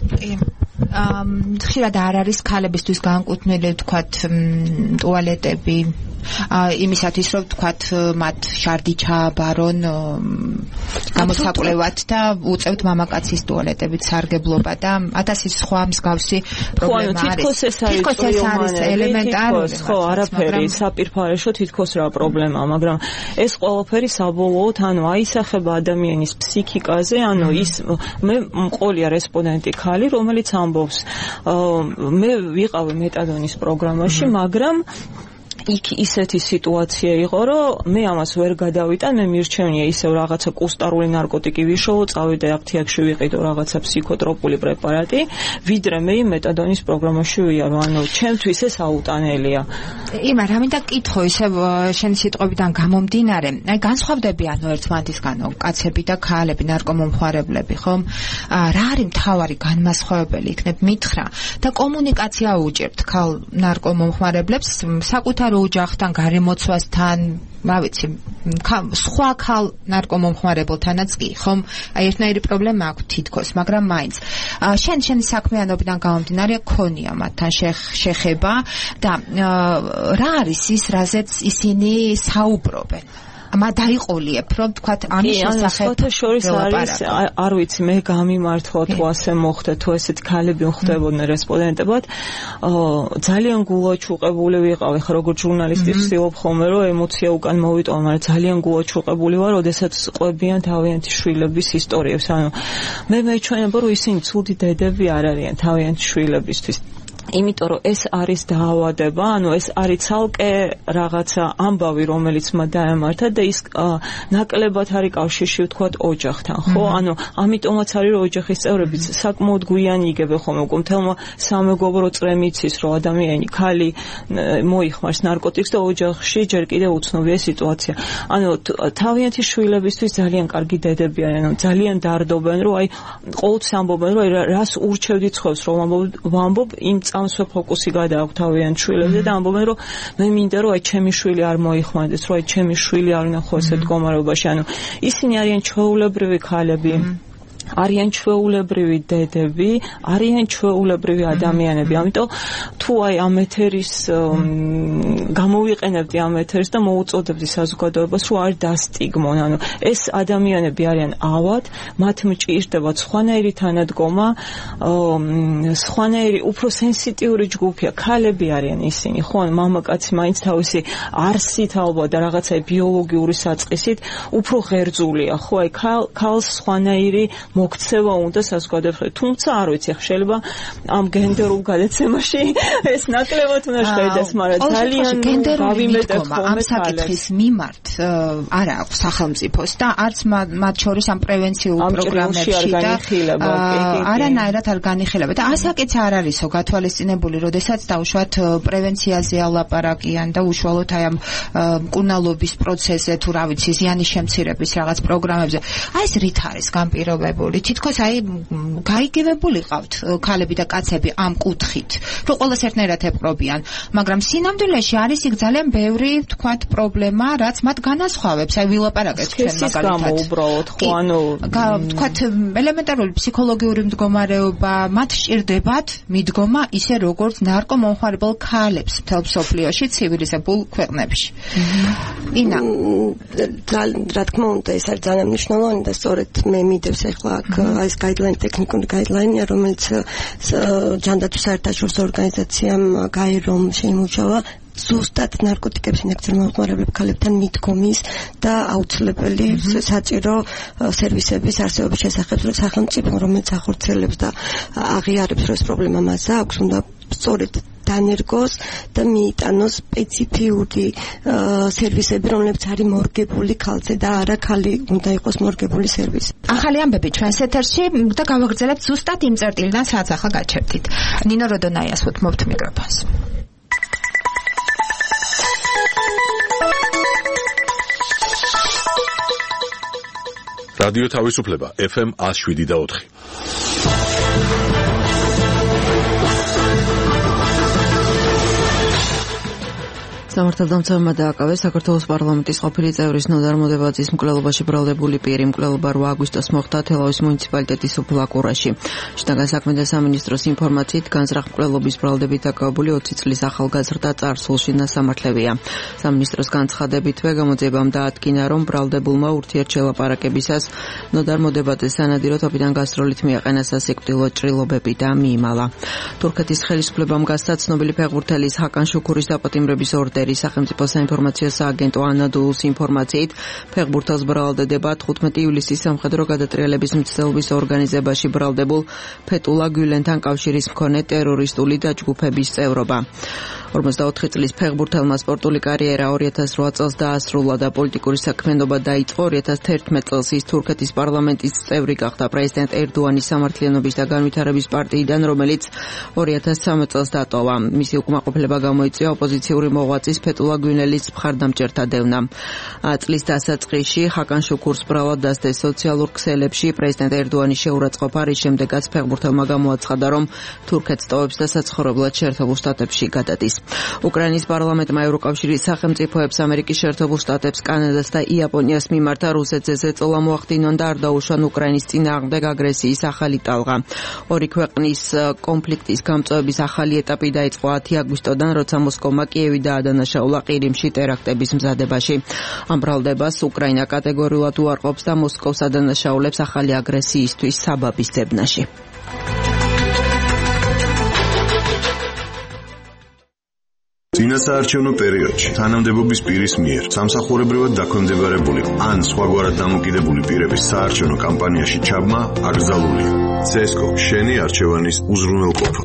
ხშირად არ არის ქალებისთვის განკუთვნილი, თქვათ, ტუალეტები, იმისათვის, რომ თქვათ, მათ შარდი ჩააბარონ გამოსაკვლევად და უწევთ მამაკაცის ტუალეტებით სარგებლობა და ათასი სხვა მსგავსი პრობლემა არის. თითქოს ეს არის ელემენტარული, ხო, არაფერი საპირფარეშო თითქოს რა პრობლემაა, მაგრამ ეს ყველაფერი საბოლოოდ, ანუ აისახება ადამიანის ფსიქიკაზე, ანუ ის მე მყოლია რესპონდენტი ქალი, რომელიც ამბობს, მე ვიყავი მეტადონის პროგრამაში, მაგრამ იქ ისეთი სიტუაცია იყო, რომ მე ამას ვერ გადავიტან, მე მირჩევნია ისევ რაღაცა კუსტარული ნარკოტიკი ვიშოვო, წავიდე აფთიაქში ვიყიდო რაღაცა ფსიქოტროპული პრეპარატი, ვიდრე მე მეტადონის პროგრამაში ვიარო. ანუ ჩემთვის ეს აუტანელია. იმა, რამინდა კითხო ისევ შენი სიტყვებიდან გამომდინარე, აი განსხვავდები ანუ ერთმანეთისგანო კაცები და ქალები, ნარკომომხმარებლები, ხომ? რა არის მთავარი განმასხვავებელი იქნებ მითხრა და კომუნიკაცია უჭერთ ქალ ნარკომომხმარებლებს საკუთარ ოჯახთან, გარემოცვასთან, რა ვიცი, სხვა ქალ ნარკომომხმარებელთანაც კი, ხომ? აი ერთნაირი პრობლემა აქვს თითქოს, მაგრამ მაინც. შენ შენი საქმიანობიდან გამომდინარე ქონია მათთან შეხება და რა არის ის, რაზეც ისინი საუბრობენ? მა დაიყოლიებ, რომ თქვათ ამის შესახებ. კი, შორის არის, არ ვიცი, მე გამიმართლა თუ ასე მოხდა, თუ ესეთ ქალები ხდებოდნენ რესპონდენტებად. ძალიან გულაჩუყებული ვიყავ, ხა როგორც ჟურნალისტი ვცდილობ ხოლმე, რომ ემოცია უკან მოვიტოვა, მაგრამ ძალიან გულაჩუყებული ვარ, როდესაც ყვებიან თავიანთი შვილების ისტორიებს. ანუ მე მეჩვენება, რომ ისინი ცუდი დედები არ არიან თავიანთი შვილებისთვის. იმიტომ რომ ეს არის დაავადება, ანუ ეს არის ცალკე რაღაცა ამბავი, რომელიც მათ დაემართა და ის ნაკლებად არის კავშირში ვთქვათ ოჯახთან, ხო? ანუ ამიტომაც არის რომ ოჯახის წევრებიც საკმაოდ გვიანი იგებენ ხოლმე, უკვე მთელმა სამეგობრო წრემ იცის, რომ ადამიანი ქალი მოიხმარს ნარკოტიკს და ოჯახში ჯერ კიდევ უცნობია სიტუაცია. ანუ თავიანთი შვილებისთვის ძალიან კარგი დედები არიან, ანუ ძალიან დარდობენ, რომ აი ყოველთვის ამბობენ, რომ რას ურჩევდით ცხობს, რომ ვამბობ იმ ამსო ფოკუსი გადააქვს თავიანთ შვილებზე და ამბობენ რომ მე მინდა რომ აი ჩემი შვილი არ მოიხმარდეს, რომ აი ჩემი შვილი არ ნახო ესეთ მდგომარეობაში. ანუ ისინი არიან ჩვეულებრივი ქალები, არიან ჩვეულებრივი დედები, არიან ჩვეულებრივი ადამიანები. ამიტომ თუ აი ამ ეთერის გამოვიყენებდი ამ ეთერს და მოუწოდებდი საზოგადოებას, რომ არ დასტიგმონ. ანუ ეს ადამიანები არიან ავად, მათ მჭირდება სხვანაირი თანადგომა, სხვანაირი უფრო სენსიტიური ჯგუფია, ქალები არიან ისინი, ხო? მამაკაცი მაინც თავისი არსით ალბათ და რაღაცა ბიოლოგიური საწყისით უფრო ღერძულია, ხო? აი ქალს სხვანაირი მოქცევა უნდა საზოგადოებაში. თუმცა არ ვიცი, შეიძლება ამ გენდერულ გადაცემაში ეს ნაკლებად უნდა შეიდეს, მაგრამ ძალიან გავიმეტებ ამ საკითხის მიმართ არა აქვს სახელმწიფოს და არც მათ შორის ამ პრევენციულ პროგრამებში და არანაირად არ განიხილება. და ასაკიც არ არისო გათვალისწინებული, როდესაც დაუშვათ პრევენციაზე ალაპარაკიან და უშუალოდ აი ამ მკურნალობის პროცესზე თუ რა ვიცი, ზიანის შემცირების რაღაც პროგრამებზე. აი ეს რით არის განპირობებული? თითქოს აი გაიგივებული ყავთ ქალები და კაცები ამ კუთხით, რომ ყველას ერთნაირად ეპყრობიან, მაგრამ სინამდვილეში არის იქ ძალიან ბევრი თქვათ პრობლემა, რაც მათ განასხვავებს. აი ვილაპარაკეთ ჩვენ მაგალითად. უბრალოდ ხო, ანუ თქვათ ელემენტარული ფსიქოლოგიური მდგომარეობა, მათ სჭირდებათ მიდგომა ისე როგორც ნარკომომხმარებელ ქალებს მთელ მსოფლიოში ცივილიზებულ ქვეყნებში. ინა, რა თქმა უნდა, ეს არის ძალიან მნიშვნელოვანი და სწორედ მე მიდევს ახლა ეს გაიდლაინი, ტექნიკური გაიდლაინია, რომელიც ჯანდაცვის საერთაშორისო ორგანიზაციამ გაირომ შეიმუშავა ზუსტად ნარკოტიკების ინექციურ მომხმარებლებ ქალებთან მიდგომის და აუცილებელი საჭირო სერვისების არსებობის შესახებ სახელმწიფო, რომელიც ახორციელებს და აღიარებს, რომ ეს პრობლემა მასა აქვს, უნდა სწორედ დანერგოს და მიიტანოს სპეციფიური სერვისები, რომლებიც არის მორგებული ქალზე და არა ქალი უნდა იყოს მორგებული სერვისი. ახალი ამბები ჩვენს ეთერში და გავაგრძელებთ ზუსტად იმ წერტილიდან, სადაც ახლა გაჩერდით. ნინო როდონაიას უთმობთ მიკროფონს. რადიო თავისუფლება ეფ ემ one oh seven და four. სამართალდამცავმა დააკავეს საქართველოს პარლამენტის ყოფილი წევრის ნოდარ მოდებაძის მკვლელობაში ბრალდებული პირი. მკვლელობა რვა აგვისტოს მოხდა თელავის მუნიციპალიტეტის ოფლაკურაში. შინაგან საქმეთა სამინისტროს ინფორმაციით განზრახ მკვლელობის ბრალდებით დაკავებული ოცი წლის ახალგაზრდა წარსულში ნასამართლებია. სამინისტროს განცხადებითვე გამოძიებამ დაადგინა, რომ ბრალდებულმა ურთიერთშელაპარაკებისას ნოდარ მოდებაძეს სანადირო თოფიდან გასტროლით მიაყენა სასიკვდილო ჭრილობები და მიიმალა. თურქეთის ხელისუფლებამ გასცა ცნობილი ფეხბურთელის ჰაკან შუქურის დაპატიმრების ორდერი. ნიგერიის სახელმწიფო საინფორმაციო სააგენტო ანადოლუს ინფორმაციით, ფეხბურთელს ბრალდება თხუთმეტი ივლისის სამხედრო გადატრიალების მცდელობის ორგანიზებაში ბრალდებულ ფეტულა გულენთან კავშირის მქონე ტერორისტული დაჯგუფების წევრობა. ორმოცდაოთხი წლის ფეხბურთელმა სპორტული კარიერა ორი ათას რვა წელს დაასრულა და პოლიტიკური საქმიანობა დაიწყო. ორი ათას თერთმეტ წელს ის თურქეთის პარლამენტის წევრი გახდა პრეზიდენტ ერდოანის სამართლიანობის და განვითარების პარტიიდან, რომელიც ორი ათას ცხრამეტ წელს დატოვა. მისი უკმაყოფილება გამოიწვია ოპოზიციური მოღვაწის ფეტულა გულენის მხარდამჭერთა დევნა. წლის დასაწყისში ხაკან შუქურს ბრალად დასდეს სოციალურ ქსელებში პრეზიდენტ ერდოანის შეურაცხყოფა, რის შემდეგაც ფეხბურთელმა გამოაცხადა, რომ თურქეთს ტოვებს და საცხოვრებლად შეერთებულ შტატებში გადადის. უკრაინის პარლამენტმა ევროკავშირის სახელმწიფოებს, ამერიკის შეერთებულ შტატებს, კანადას და იაპონიას მიმართა რუსეთზე ზეწოლა მოახდინონ და არ დაუშვან უკრაინის წინააღმდეგ აგრესიის ახალი ტალღა. ორი ქვეყნის კონფლიქტის გამწვევების ახალი ეტაპი დაიწყო ათი აგვისტოდან, როცა მოსკოვმა კიევი დაადანაშაულა ყირიმში ტერაქტების მზადებაში. ამ ბრალდებას უკრაინა კატეგორიულად უარყოფს და მოსკოვს ადანაშაულებს ახალი აგრესიისთვის საბაბის ძებნაში. წინასაარჩევნო პერიოდში თანამდებობის პირის მიერ სამსახურებრივად დაქვემდებარებული ან სხვაგვარად დამოკიდებული პირების საარჩევნო კამპანიაში ჩაბმა აკრძალულია. ცესკო შენი არჩევანის უზრუნველყოფა.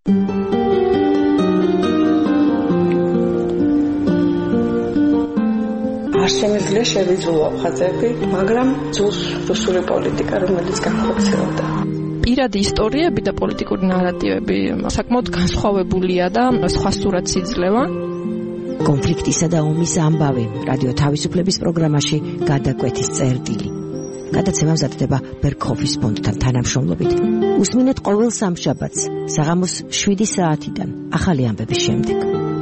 არ შემიძლია შევიძულო აფხაზები, მაგრამ ძულს რუსული პოლიტიკა, რომელიც განხორციელდა. პირადი ისტორიები და პოლიტიკური ნარატივები საკმაოდ განსხვავებულია და სხვა სურათს იძლევა. კონფლიქტისა და ომის ამბავი რადიო თავისუფლების პროგრამაში გადაკვეთის წერტილი. გადაცემა მზადდება ბერქოფის ფონდთან თანამშრომლობით. უსმინეთ ყოველ სამშაბათს საღამოს შვიდი საათიდან ახალი ამბების შემდეგ.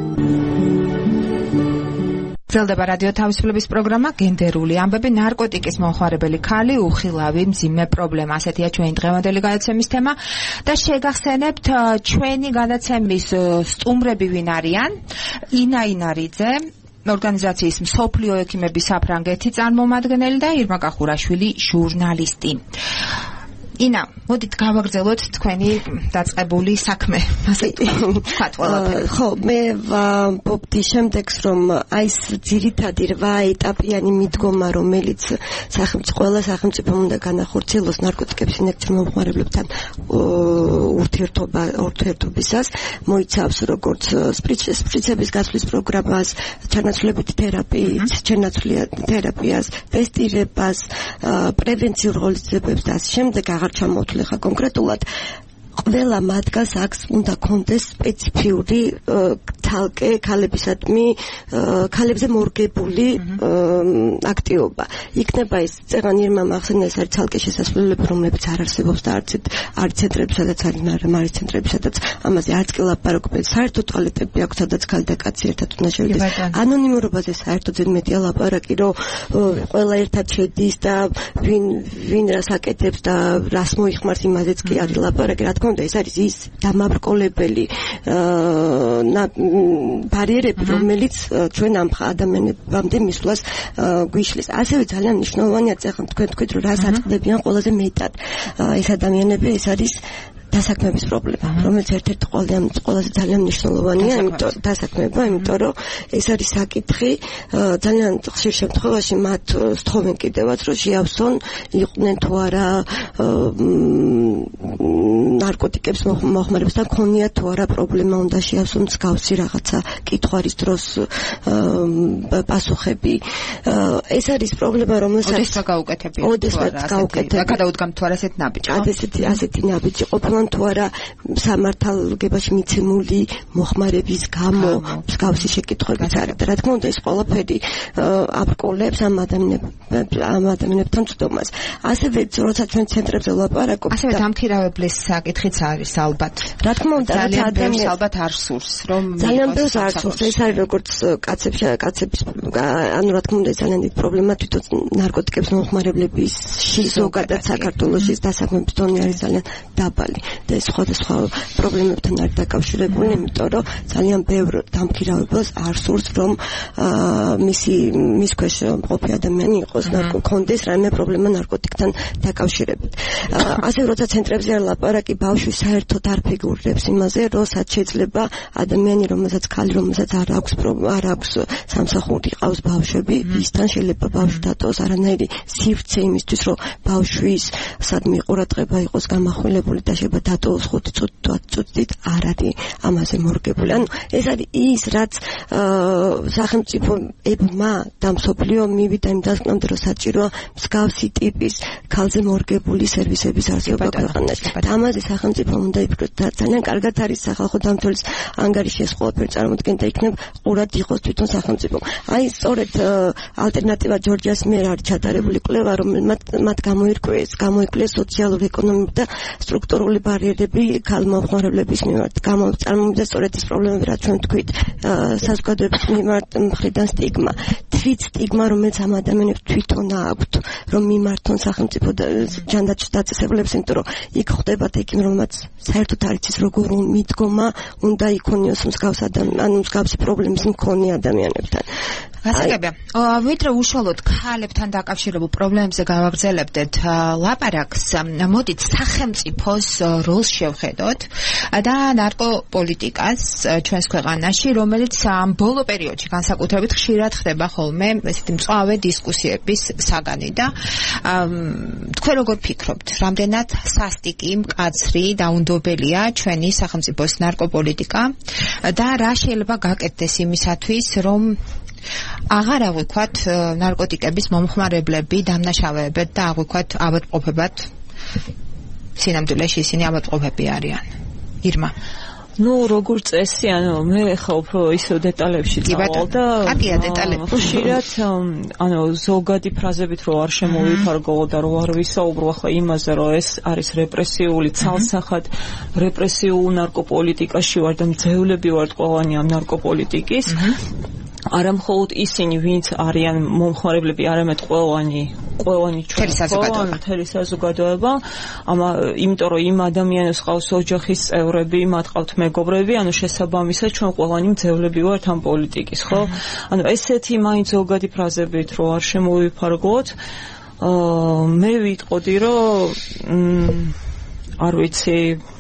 გრძელდება რადიო თავისუფლების პროგრამა გენდერული ამბები, ნარკოტიკის მომხმარებელი ქალი, უხილავი მძიმე პრობლემა. ასეთია ჩვენი დღევანდელი გადაცემის თემა და შეგახსენებთ ჩვენი გადაცემის სტუმრები ვინ არიან. ინა ინარიძე, ორგანიზაციის მსოფლიო ექიმების საფრანგეთი წარმომადგენელი და ირმა კახურაშვილი, ჟურნალისტი. ინა, მოდით გავაგრძელოთ თქვენი დაწყებული საქმე. ასე ვთქვათ ყველაფერი. ხო, მე ვამბობდი შემდეგს, რომ აი ეს ძირითადი რვა ეტაპიანი მიდგომა, რომელიც სახელმწიფო ყველა სახელმწიფომ უნდა განახორციელოს ნარკოტიკების ინjekციურ მომხმარებლებთან ურთიერთობა ურთიერთობისას, მოიცავს როგორც სპრიცების გასვლის პროგრამას, ჩანაცვლებითი თერაპიით, ჩანაცვლიან თერაპიას, ტესტირებას, პრევენციურ ღონისძიებებს და ასე შემდეგ. აღარ ჩამოვთვლი ხა კონკრეტულად ყველა მათგანს აქ უნდა კონდეს სპეციფიური თალკე ქალებისადმი ქალებზე მორგებული აქტივობა. იქნება ეს წეგან ირმა ახსენა ეს არის თალკე შესასვლელები, რომლებიც არ არსებობს და არც არც ცენტრები, სადაც არის მარიამარის ცენტრები, სადაც ამაზე არც კი ლაპარაკობენ. საერთო ტუალეტები აქვს, სადაც ქალი და კაცი ერთად უნდა შევიდეს. ანონიმურობაზე საერთოდ ზედმეტია ლაპარაკი, რომ ყველა ერთად შედის და ვინ ვინ რას აკეთებს და რას მოიხმარს, იმაზეც კი არის ლაპარაკი. რა თქმა უნდა, ეს არის ის დამაბრკოლებელი ბარიერები, რომელიც ჩვენ ამ ადამიანებამდე მისვლას გვიშლის. ასევე ძალიან მნიშვნელოვანია წეხან თქვენ თქვით, რომ რას აწყდებიან ყველაზე მეტად ეს ადამიანები, ეს არის დასაქმების პრობლემა, რომელიც ერთ-ერთი ყველაზე ძალიან მნიშვნელოვანია, იმიტომ დასაქმება, იმიტომ რომ ეს არის საკითხი, ძალიან ხშირ შემთხვევაში მათ სთხოვენ კიდევაც, რომ შეავსონ, იყვნენ თუ არა ნარკოტიკებს მოხმარებასთან, ქონიათ თუ არა პრობლემა, უნდა შეავსონ მსგავსი რაღაცა კითხვის დროს პასუხები. ეს არის პრობლემა, რომელსაც ოდესღა გაუკეთებია. ოდესღა გაუკეთებია. გადაუდგამთ თუ არა ასეთ ნაბიჯს. ასეთი ასეთი ნაბიჯი ყოფილან თუ არა სამართალგებაში მიცემული მოხმარების გამო მსგავსი შეკითხვებიც არის და რა თქმა უნდა ეს ყველაფერი აბკოლებს ამ ადამიანებს ამ ადამიანებთან ცდომას. ასევე როცა ჩვენ ცენტრებზე ლაპარაკობთ, ასევე დამქირავებლის საკითხიც არის ალბათ. რა თქმა უნდა, ძალიან ბევრს ალბათ არ სურს, რომ ძალიან ბევრს არ სურს. ეს არის როგორც კაცებში კაცების ანუ რა თქმა უნდა ძალიან დიდი პრობლემა თვითონ ნარკოტიკების მომხმარებლების ზოგადად საქართველოში დასაქმების დონე არის ძალიან დაბალი. და სხვადასხვა პრობლემებთან არის დაკავშირებული, იმიტომ რომ ძალიან ბევრ დამქირავებას არ სურს, რომ მისი მის ქვეშ მყოფი ადამიანი იყოს კონდეს რაიმე პრობლემა ნარკოტიკთან დაკავშირებით. ასე როცა ცენტრებზე არ ლაპარაკი, ბავშვი საერთოდ არ ფიგურებს იმაზე, რომ სად შეიძლება ადამიანი, რომელსაც ქალი, რომელსაც არ აქვს არ აქვს სამსახური ყავს ბავშვები, ისთან შეიძლება ბავშვი დატოვოს არანაირი სივრცე იმისთვის, რომ ბავშვის სადმე ყურადღება იყოს გამახვილებული და შეიძლება დატოვოს ხუთი წუთით არ არის ამაზე მორგებული. ანუ ეს არის ის, რაც სახელმწიფოებმა და მსოფლიო მივიდა იმ დასკვნამდე, რომ საჭიროა მსგავსი ტიპის ქალზე მორგებული სერვისების არსებობა ქვეყანაში. და ამაზე სახელმწიფომ უნდა იფიქროს და ძალიან კარგად არის სახალხო დამცველის ანგარიში ეს ყველაფერი წარმოდგენ და იქნებ ყურად იყოს თვითონ სახელმწიფო. აი სწორედ ალტერნატივა ჯორჯიას მიერ არის ჩატარებული კვლევა, რომელმაც მათ გამოირკვეს, გამოიკვლიეს სოციალური, ეკონომიკური და სტრუქტურული ბარიერები ქალ მომხმარებლების მიმართ. წარმოვიდგინეთ სწორედ ეს პრობლემები, რაც ჩვენ ვთქვით, საზოგადოების მიმართ მხრიდან სტიგმა. თვით სტიგმა, რომელიც ამ ადამიანებს თვითონ აქვთ, რომ მიმართონ სახელმწიფო ჯანდაცვის დაწესებულებს, იმიტომ რომ იქ ხდებათ იქ, რომელმაც საერთოდ არ იცის როგორ მიდგომა უნდა იქონიოს მსგავს ადამიანს, ანუ მსგავსი პრობლემის მქონე ადამიანებთან. გასაგებია. ვიდრე უშუალოდ ქალებთან დაკავშირებულ პრობლემებზე გავაგრძელებდეთ ლაპარაკს, მოდით სახელმწიფოს როლს შევხედოთ და ნარკოპოლიტიკას ჩვენს ქვეყანაში, რომელიც ამ ბოლო პერიოდში განსაკუთრებით ხშირად ხდება ხოლმე ესეთი მწვავე დისკუსიების საგანი და თქვენ როგორ ფიქრობთ, რამდენად სასტიკი, მკაცრი და უნდობელია ჩვენი სახელმწიფოს ნარკოპოლიტიკა და რა შეიძლება გაკეთდეს იმისათვის, რომ აღარ აღვიქვათ ნარკოტიკების მომხმარებლები დამნაშავეებად და აღვიქვათ ავადმყოფებად სინამდვილეში ისინი ავადმყოფები არიან. ირმა ну როგორ წესი, ანუ მე ხა უფრო ისევ დეტალებში წავალ და აკია დეტალები. ხშირად ანუ ზოგადი ფრაზებით რო არ შემოვიფარგლო და რო არ ვისაუბრო ახლა იმაზე, რომ ეს არის რეპრესიული, ცალსახად რეპრესიულ ნარკოპოლიტიკაში ვარ და მძევლები ვართ ყველანი ამ ნარკოპოლიტიკის. არა მხოლოდ ისინი, ვინც არიან მომხმარებლები, არამედ ყველანი, ყველანი ჩვენი საზოგადოება, მთელი საზოგადოება, ამა იმიტომ რომ იმ ადამიანებს ყავს ოჯახის წევრები, მათ ყავთ მეგობრები, ანუ შესაბამისად ჩვენ ყველანი მძევლები ვართ ამ პოლიტიკის, ხო? ანუ ესეთი მაინც ზოგადი ფრაზებით რო არ შემოვიფარგლოთ, მე ვიტყოდი, რომ არ ვიცი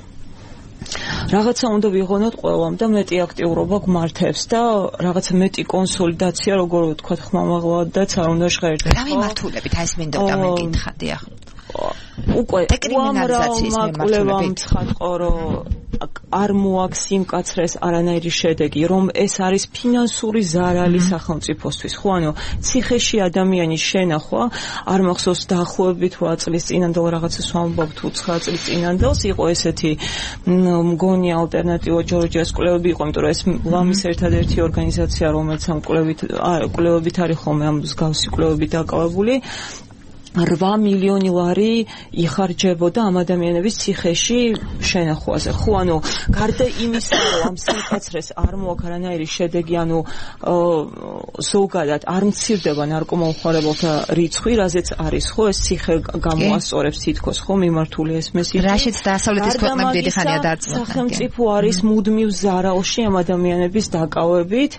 რაღაცა უნდა ვიღონოთ ყველამ და მეტი აქტიურობა გმართებს და რაღაცა მეტი კონსოლიდაცია, როგორ ვთქვათ, ხმამაღლად და არ უნდა ჟღერდეს. რა მიმართულებით აი ეს მინდოდა მეკითხა, დიახ. უკვე დეკრიმინალიზაციის მიმართულებით ცხადყო, რომ არ მოაქვს იმკაცრეს არანაირი შედეგი, რომ ეს არის ფინანსური ზარალი სახელმწიფოსთვის. ხო, ანუ ციხეში ადამიანის შენახვა, არ მახსოვს დაახლოებით ოთხ წლის წინანდელ რაღაცას ვამბობ თუ ცხრა წლის წინანდელს იყო ესეთი მგონი ალტერნატივა ჯორჯიას კვლევები იყო, იმიტომ რომ ეს ლამის ერთადერთი ორგანიზაცია, რომელიც ამ კვლევით კვლევებით არის ხოლმე ამ მსგავსი კვლევებით დაკავებული. რვა მილიონი ლარი იხარჯებოდა ამ ადამიანების ციხეში შენახვაზე. ხო, ანუ გარდა იმისა, რომ ამ სიმკაცრეს არ მოაქვს არანაირი შედეგი, ანუ ზოგადად არ მცირდება ნარკომომხმარებელთა რიცხვი, რაზეც არის, ხო, ეს ციხე გამოასწორებს თითქოს, ხო, მიმართული ეს მესიჯი. რაშიც დასავლეთის ქვეყნები დიდი ხანია დაარწმუნდა. სახელმწიფო არის მუდმივ ზარალში ამ ადამიანების დაკავებით.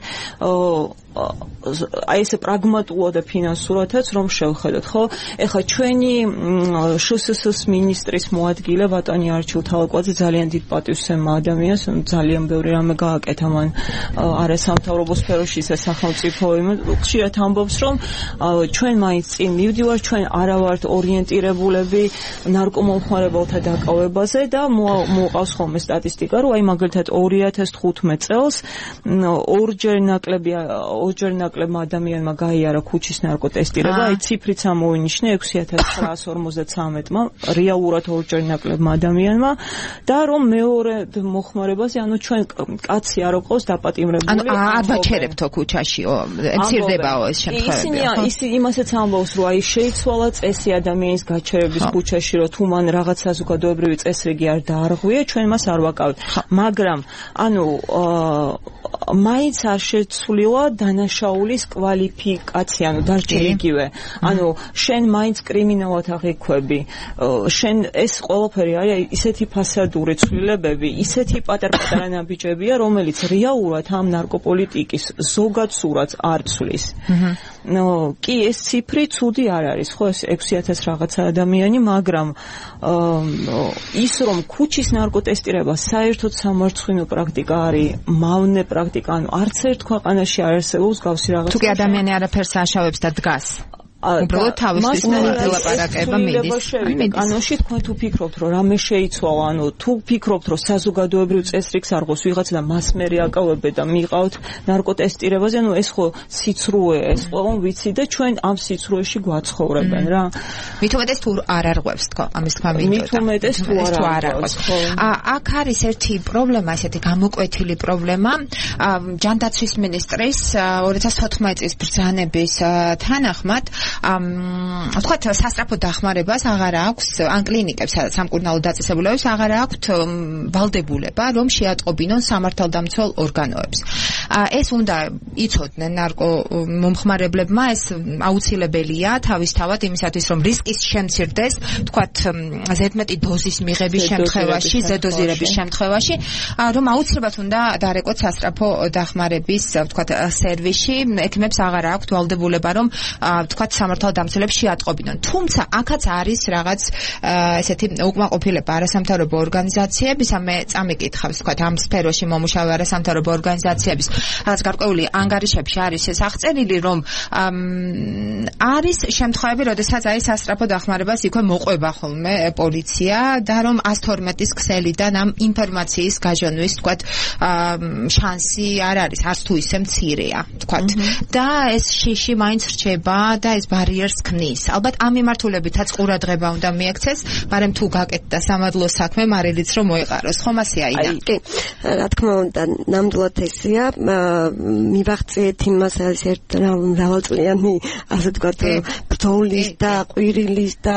აი ესე პრაგმატულად და ფინანსურადაც რომ შევხედოთ, ხო? ეხლა ჩვენი შსს მინისტრის მოადგილე ბატონი არჩილ თავაკვაძე ძალიან დიდ პატივს ემმა ადამიანს, ძალიან ბევრი რამე გააკეთა მან არასამთავრობო სფეროში, ისე სახელმწიფო ხშირად ამბობს, რომ ჩვენ მაინც წინ მივდივართ, ჩვენ არა ვართ ორიენტირებულები ნარკომომხმარებელთა დაკავებაზე და მოყავს ხოლმე სტატისტიკა, რომ აი მაგალითად ორი ათას თხუთმეტ წელს ორჯერ ნაკლები ორჯერ ნაკლებმა ადამიანმა გაიარა ქუჩის ნარკოტესტირება, აი ციფრიც ამოვინიშნე ექვსი ათას ცხრაას ორმოცდათვრამეტმა რეალურად ორჯერ ნაკლებმა ადამიანმა და რომ მეორე მოხმარებაზე, ანუ ჩვენ კაცი არ ყავს დაპატიმრებული. ანუ არ ვაჩერებთო ქუჩაშიო, ემცირდებაო ეს შემთხვევები. ისინი იმასაც ამბობს, რომ აი შეიცვალა წესი ადამიანის გაჩერების ქუჩაში, რომ თუ მან რაღაც საზოგადოებრივი წესრიგი არ დაარღვია, ჩვენ მას არ ვაკავთ. მაგრამ ანუ მაინც არ შეცვლილა დანაშაულის კვალიფიკაცია, ანუ დარჩენ იგივე. ანუ შენ მაინც კრიმინალად აღიქვები. შენ ეს ყველაფერი არის ისეთი ფასადური ცვლილებები, ისეთი პატარ-პატარა ნაბიჯებია, რომელიც რეალურად ამ ნარკოპოლიტიკის ზოგად სურათს არ ცვლის. ნო, კი ეს ციფრი ცუდი არ არის, ხო, ეს ექვსი ათას რაღაცა ადამიანი, მაგრამ ის რომ ქუჩის ნარკოტესტირება საერთოდ სამარცხვინო პრაქტიკა არის, მავნე პრაქტიკა, ანუ არც ერთ ქვეყანაში არ არსებობს გავსი რაღაცა. თუ კი ადამიანი არაფერს აშავებს და დგას. უბრალოდ თავისთვის ლაპარაკება მიდის. კანონში თქვენ თუ ფიქრობთ, რომ რამე შეიცვალა, ანუ თუ ფიქრობთ, რომ საზოგადოებრივ წესრიგს არ ღოს ვიღაცა და მას მერე აკავებდა და მიყავთ ნარკოტესტირებაზე, ანუ ეს ხო სიცრუეა, ეს ყველამ ვიცი და ჩვენ ამ სიცრუეში გვაცხოვრებენ რა. მით უმეტეს თუ არ არღვევს თქო, ამის თქვა მინდოდა. მით უმეტეს თუ არ არღვევს. აქ არის ერთი პრობლემა, ესეთი გამოკვეთილი პრობლემა. ჯანდაცვის მინისტრის ორი ათას თოთხმეტი წლის ბრძანების თანახმად ამ ვთქვათ სასწრაფო დახმარებას აღარ აქვს ან კლინიკებს სამკურნალო დაწესებულებებს აღარ აქვთ ვალდებულება რომ შეატყობინონ სამართალდამცველ ორგანოებს. ეს უნდა იცოდნენ ნარკო მომხმარებლებმა, ეს აუცილებელია თავისთავად იმისათვის რომ რისკის შემცირდეს, ვთქვათ ზედმეტი დოზის მიღების შემთხვევაში, ზედოზირების შემთხვევაში, რომ აუცილებლად უნდა დარეკოთ სასწრაფო დახმარების ვთქვათ სერვისში, ექიმებს აღარ აქვთ ვალდებულება რომ ვთქვათ სამართალდამცველებს შეატყობინონ. თუმცა აქაც არის რაღაც ესეთი უკმაყოფილება არასამთავრობო ორგანიზაციებისა, მე წამიკითხავს ვთქვათ ამ სფეროში მომუშავე არასამთავრობო ორგანიზაციების რაღაც გარკვეული ანგარიშებში არის ეს აღწერილი, რომ არის შემთხვევები, როდესაც არის სასწრაფო დახმარებას იქვე მოყვება ხოლმე პოლიცია და რომ ას თორმეტის ქსელიდან ამ ინფორმაციის გაჟონვის ვთქვათ შანსი არ არის, არც თუ ისე მცირეა ვთქვათ. და ეს შიში მაინც რჩება და ეს ბარიერს ქმნის. ალბათ ამ მიმართულებითაც ყურადღება უნდა მიექცეს, მაგრამ თუ გაკეთდა სამადლო საქმე, მარილიც რომ მოეყაროს, ხომ ასე აიდა? კი, რა თქმა უნდა, ნამდვილად ესეა. მივაღწიეთ იმას არის ერთ მრავალწლიანი, ასე ვთქვათ, ბრძოლის და ყვირილის და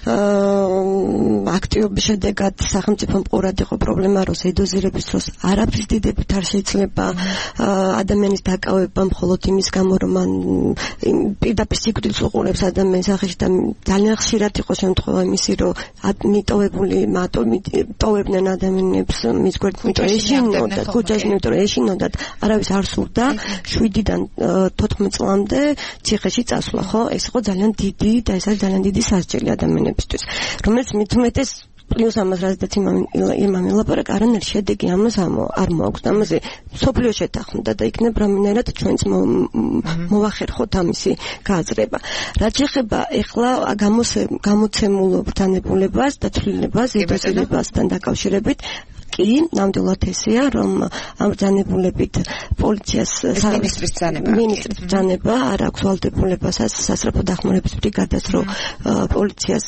აქტივობის შედეგად სახელმწიფომ ყურად იყო პრობლემა, რომ ზედოზირების დროს არაფრის დიდებით არ შეიძლება ადამიანის დაკავება მხოლოდ იმის გამო, რომ მან პირდაპირ სიკვდილს უყურებს ადამიანის სახეში და ძალიან ხშირად იყო შემთხვევა იმისი, რომ მიტოვებული მატოვებდნენ ადამიანებს მის გვერდით ეშინოდათ, ქუჩაში იმიტომ ეშინოდათ, არავის არ სურდა შვიდიდან თოთხმეტ წლამდე ციხეში წასვლა, ხო? ეს იყო ძალიან დიდი და ეს არის ძალიან დიდი სასჯელი ადამიანებისთვის, რომელიც მით უმეტეს პლუს ამას რაზეც იმამ ელაპარაკა, არანაირი შედეგი ამას არ მოაქვს. ამაზე სოფლიო შეთანხმდა და იქნებ რამენერად ჩვენც მოვახერხოთ ამისი გააზრება. რაც შეეხება ეხლა გამოცემულ ბრძანებულებას და ცვლილებას, ზედოზირებასთან დაკავშირებით, კი, ნამდვილად ესეა, რომ ამ ბრძანებულებით პოლიციას მინისტრის ბრძანება მინისტრის ბრძანება არ აქვს ვალდებულება სასწრაფო დახმარების ბრიგადას, რომ პოლიციას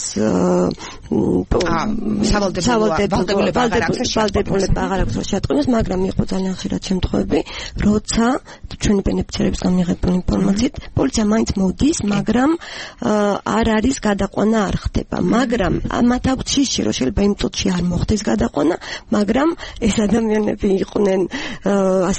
სავალდებულება აღარ აქვს რომ შეატყობინოს, მაგრამ იყო ძალიან ხშირად შემთხვევები, როცა ჩვენი ბენეფიციარებისგან მიღებული ინფორმაციით პოლიცია მაინც მოდის, მაგრამ არ არის გადაყვანა არ ხდება, მაგრამ მათ აქვს შიში, რომ შეიძლება იმ წუთში არ მოხდეს გადაყვანა, მაგრამ ეს ადამიანები იყვნენ ასე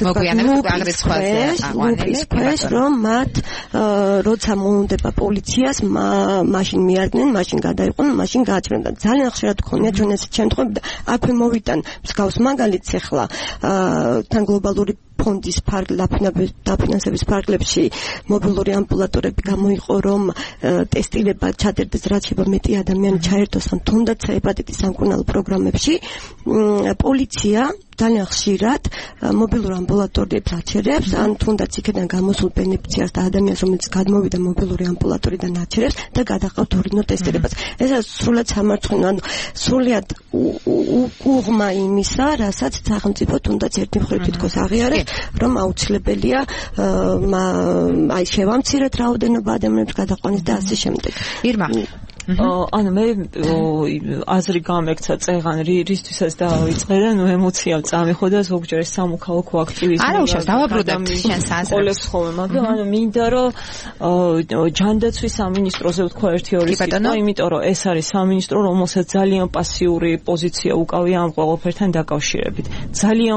ვთქვათ, რომ მათ როცა მოუნდება პოლიციას, მაშინ მიარდნენ, მაშინ გადაიყვნენ, მაშინ გააჩერდნენ. ძალიან ხშირად გქონია ჩვენ ესეთ შემთხვევები და აქვე მოვიტან მსგავს მაგალითს ახლა თან გლობალური ფონდის დაფინანსების ფარგლებში მობილური ამბულატორები გამოიყო, რომ ტესტირება ჩადერდეს, რაც შეიძლება მეტი ადამიანი ჩაერთოს ან თუნდაც ჰეპატიტის სამკურნალო პროგრამებში. პოლიცია ძალიან ხშირად მობილურ ამბულატორებს აჩერებს, ან თუნდაც იქიდან გამოსულ ბენეფიციარს და ადამიანს, რომელიც გადმოვიდა მობილური ამბულატორიდან აჩერებს და გადაყავთ ურინო ტესტირებას. ეს სრულად სამარცხვინო, ანუ სრულად უღმა იმისა, რასაც სახელმწიფო თუნდაც ერთი მხრივ თითქოს აღიარებს, რომ აუცილებელია აი შევამცირეთ რაოდენობა ადამიანებს გადაყვანის და ასე შემდეგ. ირმა, ანუ მე აზრი გამექცა წეღან რისთვისაც დაიწყე და ნუ ემოციამ წამიხოდა ზოგჯერ სამოქალაქო აქტივიზმი. არა უშავს დავაბრუნებთ შენს აზრებს. ყოლებს ხოლმე, მაგრამ ანუ მინდა რომ ჯანდაცვის სამინისტროზე ვთქვა ერთი ორი სიტყვა, იმიტომ რომ ეს არის სამინისტრო, რომელსაც ძალიან პასიური პოზიცია უკავია ამ ყველაფერთან დაკავშირებით. ძალიან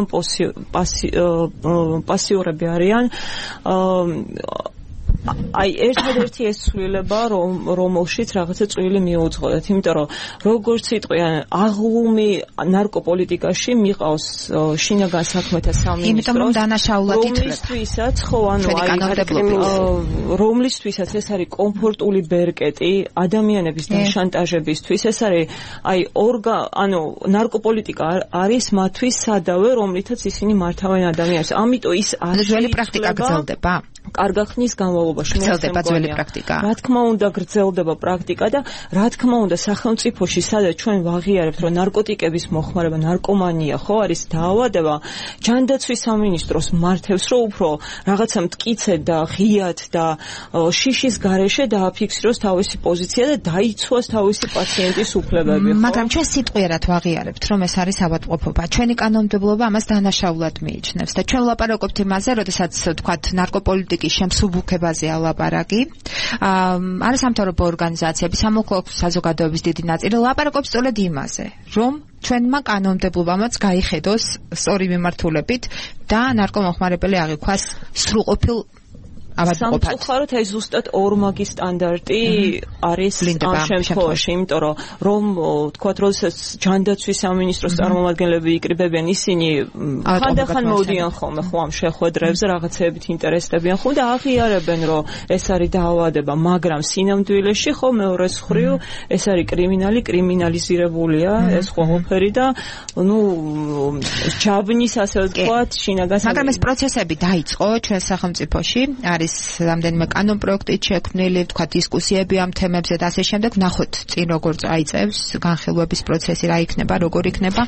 პასიურები არიან აი ერთადერთი ეს ცვლილება რომ რომელშიც რაღაცა წვლილი მიუძღოდათ, იმიტომ რომ როგორც იტყვიან აღლუმი ნარკოპოლიტიკაში მიყავს შინაგან საქმეთა სამინისტრო, იმიტომ რომ დანაშაულად ითვლება. რომლისთვისაც ხო ანუ აი რომლისთვისაც ეს არის კომფორტული ბერკეტი ადამიანების დაშანტაჟებისთვის, ეს არის აი ორგა ანუ ნარკოპოლიტიკა არის მათთვის სადავე, რომლითაც ისინი მართავენ ადამიანებს. ამიტომ ის ძველი პრაქტიკა გრძელდება. კარგა ხნის განმავლობაში გრძელდება ძველი პრაქტიკა. რა თქმა უნდა გრძელდება პრაქტიკა და რა თქმა უნდა სახელმწიფოში სადაც ჩვენ ვაღიარებთ რომ ნარკოტიკების მოხმარება, ნარკომანია ხო არის დაავადება, ჯანდაცვის სამინისტროს მართებს რომ უფრო რაღაცა მტკიცედ და ღიად და შიშის გარეშე დააფიქსიროს თავისი პოზიცია და დაიცვას თავისი პაციენტის უფლებები. მაგრამ ჩვენ სიტყვიერად ვაღიარებთ რომ ეს არის ავადმყოფობა. ჩვენი კანონმდებლობა ამას დანაშაულად მიიჩნევს და ჩვენ ვლაპარაკობთ იმაზე, როდესაც თქვათ ნარკოპოლიტიკა შემსუბუქებაზე ალაპარაკი. არის სამთავრობო ორგანიზაციები, სამოქალაქო საზოგადოების დიდი ნაწილი ლაპარაკობს სწორედ იმაზე, რომ ჩვენმა კანონმდებლობამაც გაიხედოს სწორი მიმართულებით და ნარკომოხმარებელი აღიქვას სრულყოფილ ავადმყოფად. სამწუხაროდ აი ზუსტად ორმაგი სტანდარტი არის ამ შემთხვევაში, იმიტომ რომ რომ თქვათ, როდესაც ჯანდაცვის სამინისტროს წარმომადგენლები იკრიბებიან, ისინი ხანდახან მოდიან ხოლმე ხო ამ შეხვედრებზე, რაღაცეებით ინტერესდებიან ხოლმე და აღიარებენ, რომ ეს არის დაავადება, მაგრამ სინამდვილეში ხო მეორე მხრივ ეს არის კრიმინალი, კრიმინალიზირებულია ეს ყველაფერი და ნუ ჯაბნის ასე ვთქვათ, შინაგან მაგრამ ეს პროცესები დაიწყო ჩვენ სახელმწიფოში, არის რამდენიმე კანონ პროექტით შექმნილი, თქვა დისკუსიები ამ თემებზე და ასე შემდეგ. ნახოთ წინ როგორ წაიწევს განხილვების პროცესი, რა იქნება, როგორ იქნება.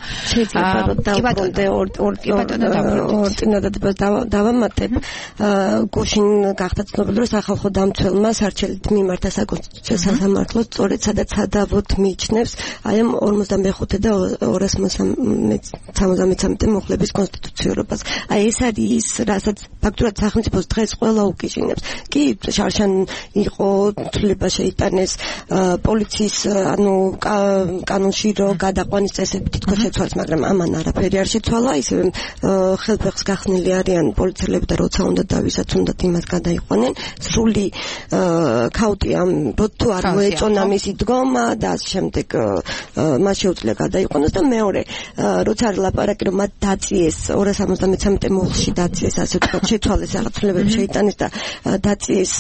დავამატებ გუშინ გახდა ცნობილი, რომ სახალხო დამცველმა სარჩელით მიმართა საკონსტიტუციო სასამართლო, სწორედ სადაც სადავოდ მიიჩნევს აი ამ ორმოცდამეხუთე და ორას სამოცდამეცამეტე მუხლების კონსტიტუციურობას. აი ეს არის ის, რასაც ფაქტურად სახელმწიფოს დღეს ყველა უკიჟინებს. კი, შარშან იყო თვლება შეიტანეს პოლიციის ანუ კანონში რომ გადაყვანის წესები თითქოს შეცვალეს, მაგრამ ამან არაფერი არ შეცვალა, ისევ ხელფეხს გახსნილი არიან პოლიციელები და როცა უნდა დავისაც უნდათ იმას გადაიყვანენ. სრული ქაუტია თუ არ მოეწონა მისი დგომა და ამ შემდეგ მას შეუძლია გადაიყვანოს და მეორე როცა არ ლაპარაკი რომ მათ დაწიეს ორას სამოცდამეცამეტე მუხლში დაწიეს, ასე ვთქვათ, შეცვალეს რაღაც ცვლილებები შეიტანეს და დაწიეს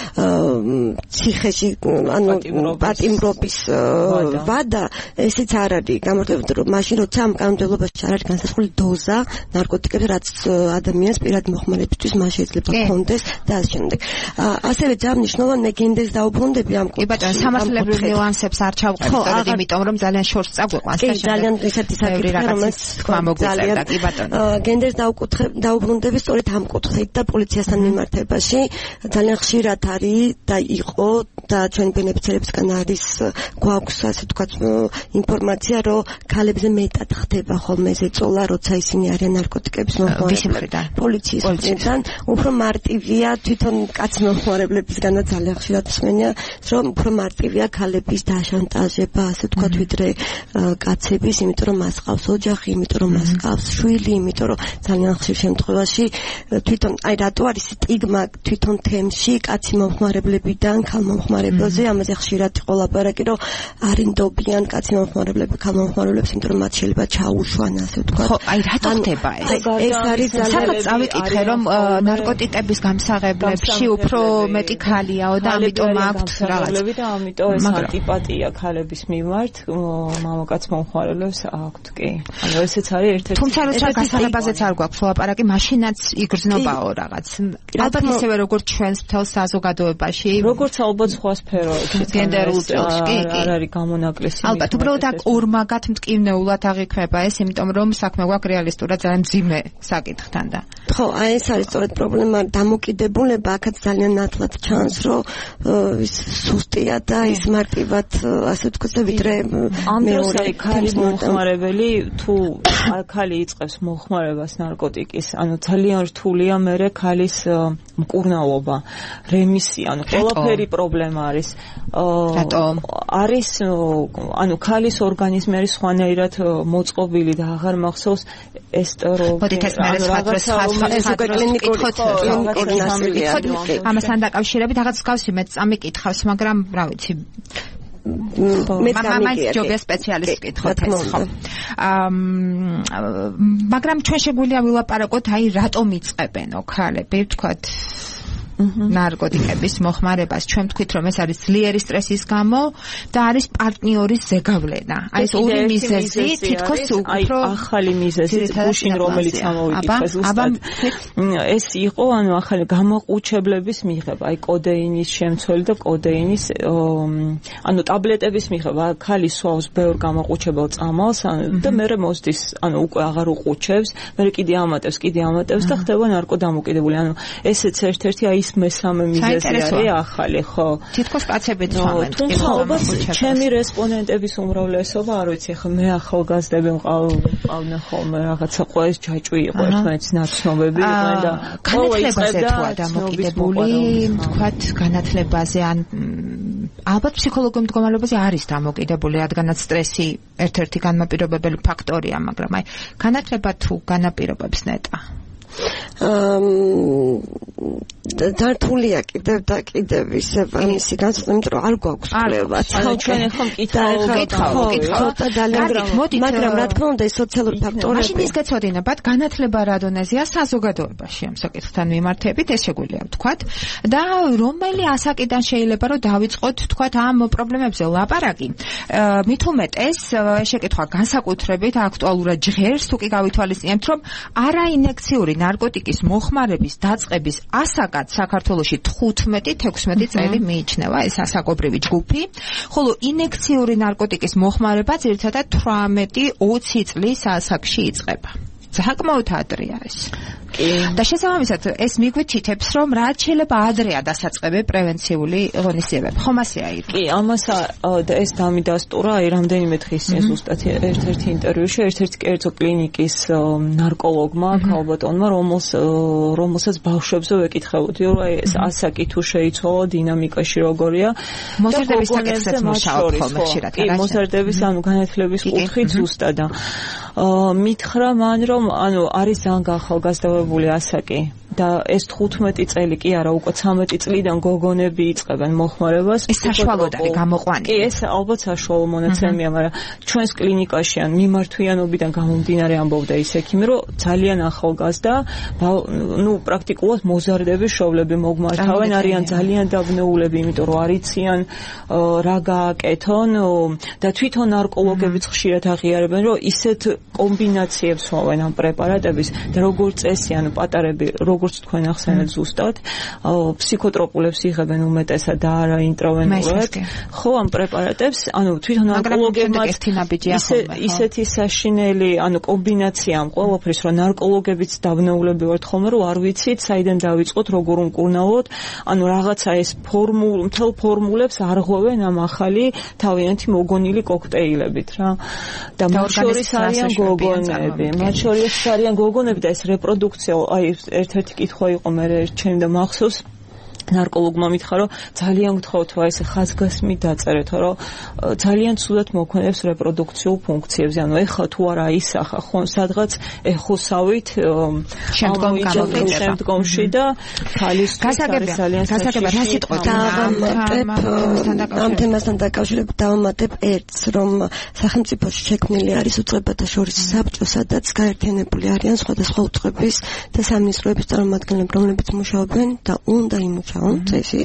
ციხეში ანუ პატიმრობის ვადა, ესეც არ არის გამორჩეული, რომ მაშინ როცა ამ კანონმდებლობაში არ არის განსაზღვრული დოზა ნარკოტიკებს, რაც ადამიანს პირად მოხმარებისთვის მას შეიძლება ჰქონდეს და ამ შემდეგ. ასევე ძალიან მნიშვნელოვანია გენდეს დაუბრუნდები ამ კი ბატონო, სამართლებრივ ნიუანსებს არ ჩავყრით, იმიტომ რომ ძალიან შორს წაგვეყვანს და ძალიან ისეთი საკითხია, რომელიც თქვა მოგვიწევდა, კი ბატონო. გენდეს დაუბრუნდები სწორედ ამ კუთხით და პოლიციასთან მიმართებაში ძალიან ხშირად არის და იყო და ჩვენი ბენეფიციარებისგან არის გვაქვს ასე ვთქვათ ინფორმაცია, რომ ქალებზე მეტად ხდება ხოლმე ზეწოლა, როცა ისინი არიან ნარკოტიკების მოხმარებლები. პოლიციის მხრიდან უფრო მარტივია თვითონ კაც მოხმარებლებისგანაც ძალიან ხშირად მსმენია, რომ უფრო მარტივია ქალების დაშანტაჟება, ასე ვთქვათ, ვიდრე კაცების, იმიტომ რომ მას ყავს ოჯახი, იმიტომ რომ მას ყავს შვილი, იმიტომ რომ ძალიან ხშირ შემთხვევაში თვითონ აი რატო არის სტიგმა თვითონ თემში კაცი მომხმარებლებიდან ქალ მომხმარებელზე, ამაზე ხშირად იყო ლაპარაკი, რომ არინდობიან კაცი მომხმარებლები ქალ მომხმარებლებს, იმიტომ რომ მათ შეიძლება ჩაუშვან, ასე ვთქვათ. ხო, აი რატო ხდება ეს? ეს არის სადაც წავიკითხე, რომ ნარკოტიკების გამსაღებლებში უფრო მეტი ქალიაო და ამიტომ აქვთ რაღაც და ამიტომ ეს ანტიპატია ქალების მიმართ მამაკაც მომხმარებლებს აქვთ, კი. ანუ ესეც არის ერთ-ერთი. თუმცა როცა გასაღებაზეც არ გვაქვს ლაპარაკი, მაშინაც იგრძნობაო რაღაც. ალბათ ისევე როგორც ჩვენს მთელ საზოგადოებაში, როგორც ალბათ სხვა სფეროებში გენდერულ წილში, კი, კი. არ არის გამონაკლისი. ალბათ, უბრალოდ აქ ორმაგად მტკივნეულად აღიქმება ეს, იმიტომ რომ საქმე გვაქვს რეალისტურად ძალიან მძიმე საკითხთან და. ხო, აი ეს არის სწორედ პრობლემა, დამოკიდებულება აქაც ძალიან ნათლად ჩანს, რომ ის სუსტია და ის მარტივად, ასე ვთქვათ, ვიდრე ამ დროს არის ქალის მომხმარებელი, თუ ქალი იწყებს მომხმარებას ნარკოტიკის, ანუ ძალიან რთულია მერე ქალის მკურნალობა, რემისია, ანუ ყველაფერი პრობლემა არის. რატომ? არის, ანუ ქალის ორგანიზმი არის სხვანაირად მოწყობილი და აღარ მახსოვს ესტეროგენი. მოდით ეს მერე სხვა დროს ეს უკვე კლინიკური კლინიკური ნასილია. ამასთან დაკავშირებით რაღაც გავსი მეც ამიკითხავს, მაგრამ რა ვიცი მე მაინც ჯობია სპეციალისტი კითხოთ ეს ხო. მაგრამ ჩვენ შეგვიძლია ვილაპარაკოთ აი რატომ იწყებენო ქალები, ვთქვათ ნარკოტიკების მოხმარებას. ჩვენ ვთქვით რომ ეს არის ძლიერი სტრესის გამო და არის პარტნიორის ზეგავლენა. აი ეს ორი მიზეზი თითქოს უფრო ახალი მიზეზი გუშინ რომელიც ამოვიკითხე ზუსტად. ეს იყო ანუ ახალი გამოყუჩებლების მიღება, აი კოდეინის შემცველი და კოდეინის ანუ ტაბლეტების მიღება. ქალი სვავს ბევრ გამოყუჩებელ წამალს და მერე მოსდის, ანუ უკვე აღარ უყუჩებს, მერე კიდე ამატებს, კიდე ამატებს და ხდება ნარკოდამოკიდებული. ანუ ესეც ერთ-ერთი აი მესამე მიზეზი არის ახალი, ხო? თითქოს კაცები თვამენ. თუმცა ალბათ ჩემი რესპონდენტების უმრავლესობა, არ ვიცი, ხო მე ახალგაზრდები მყავდნენ ხოლმე რაღაცა ყოველს ჯაჭვი იყო ერთმანეთის ნაცნობები იყვნენ და განათლებაზე თუ დამოკიდებული, თქვათ განათლებაზე ან ალბათ ფსიქოლოგიურ მდგომარეობაზე არის დამოკიდებული, რადგანაც სტრესი ერთ-ერთი განმაპირობებელი ფაქტორია, მაგრამ აი განათლება თუ განაპირობებს ნეტა დართულია კიდევ და კიდევ ისე ამისი განსხვავება, იმიტომ რომ არ გვაქვს კვლევა. ანუ ჩვენ ახლა მკითხავთ და ძალიან მაგრამ რა თქმა უნდა ეს სოციალური ფაქტორები. მაშინ ის გეცოდინებათ განათლება რა დონეზეა საზოგადოებაში ამ საკითხთან მიმართებით, ეს შეგვიძლია ვთქვათ და რომელი ასაკიდან შეიძლება რომ დავიწყოთ ვთქვათ ამ პრობლემებზე ლაპარაკი. მით უმეტეს შეკითხვა განსაკუთრებით აქტუალურად ჟღერს, თუ კი გავითვალისწინებთ რომ არაინექციური ნარკოტიკის მოხმარების დაწყების ასაკად საქართველოში თხუთმეტი თექვსმეტი წელი მიიჩნევა ეს ასაკობრივი ჯგუფი, ხოლო ინექციური ნარკოტიკის მოხმარება ძირითადად თვრამეტი ოცი წლის ასაკში იწყება. საკმაოდ ადრეა ეს. და შესაბამისად ეს მიგვითითებს რომ რაც შეიძლება ადრეა დასაწყები პრევენციული ღონისძიებები. ხომ ასეა ირ? კი, ამას და ეს დამიდასტურა აი რამდენიმე დღის წინ ზუსტად ერთ-ერთი ინტერვიუში ერთ-ერთი კერძო კლინიკის ნარკოლოგმა, ქალბატონმა, რომელს რომელსაც ბავშვებზე ვეკითხებოდი, რომ აი ეს ასაკი თუ შეიცვალა დინამიკაში როგორია. მოზარდების საკითხსაც მუშაობ ხოლმე ხშირად. კი, მოზარდების ანუ განათლების კუთხით ზუსტად. მითხრა მან რომ ანუ არის ძალიან გახალგაზრდებული ასაკი და ეს თხუთმეტი წელი კი არა, უკვე ცამეტი წლიდან გოგონები იწყებენ მოხმარებას. ეს საშუალოდ არის გამოყვანილი. კი, ეს ალბათ საშუალო მონაცემია, მაგრამ ჩვენს კლინიკაში ან მიმართვიანობიდან გამომდინარე ამბობდა ის ექიმი, რომ ძალიან ახალგაზრდა, ნუ პრაქტიკულად მოზარდების შოვლები მოგმართავენ, არიან ძალიან დაბნეულები, იმიტომ რომ არიციან რა გააკეთონ და თვითონ ნარკოლოგებიც ხშირად აღიარებენ, რომ ისეთ კომბინაციებს მოვენ ამ პრეპარატების და როგორც წესი, ანუ პატარები როგორც თქვენ ახსენეთ ზუსტად, ფსიქოტროპულებს იღებენ უმეტესად და არა ინტროვენულად. ხო, ამ პრეპარატებს, ანუ თვითონ ნარკოლოგებმაც ისეთი საშინელი, ანუ კომბინაცია ამ ყველაფრის, რომ ნარკოლოგებიც დაბნეულები ვართ ხოლმე, რომ არ ვიცით, საიდან დავიწყოთ, როგორ უმკურნალოთ, ანუ რაღაცა ეს ფორმულ, მთელ ფორმულებს არღვევენ ამ ახალი თავიანთი მოგონილი კოქტეილებით რა. და მათ შორის არიან გოგონები, მათ შორის არიან გოგონები და ეს რეპროდუქცია, აი ერთ-ერთი კითხვა იყო მე ჩემ და მახსოვს ნარკოლოგმა მითხრა რომ ძალიან გთხოვთ ესე ხაზგასმით დაწერეთ რომ ძალიან ცუდად მოქმედებს რეპროდუქციულ ფუნქციებზე ანუ ეხლა თუ არა ისახა ხო სადღაც ეხოსავით შემდგომში და ქალისთვის არის ძალიან გასაგებია რა სიტყვა ამ თემასთან დაკავშირებით დავამატებ ერთს რომ სახელმწიფოში შექმნილი არის უწყებათა შორის საბჭო სადაც გაერთიანებული არიან სხვადასხვა უწყების და სამინისტროების წარმომადგენლები რომლებიც მუშაობენ და უნდა იმუშაონ ჩაონ წესით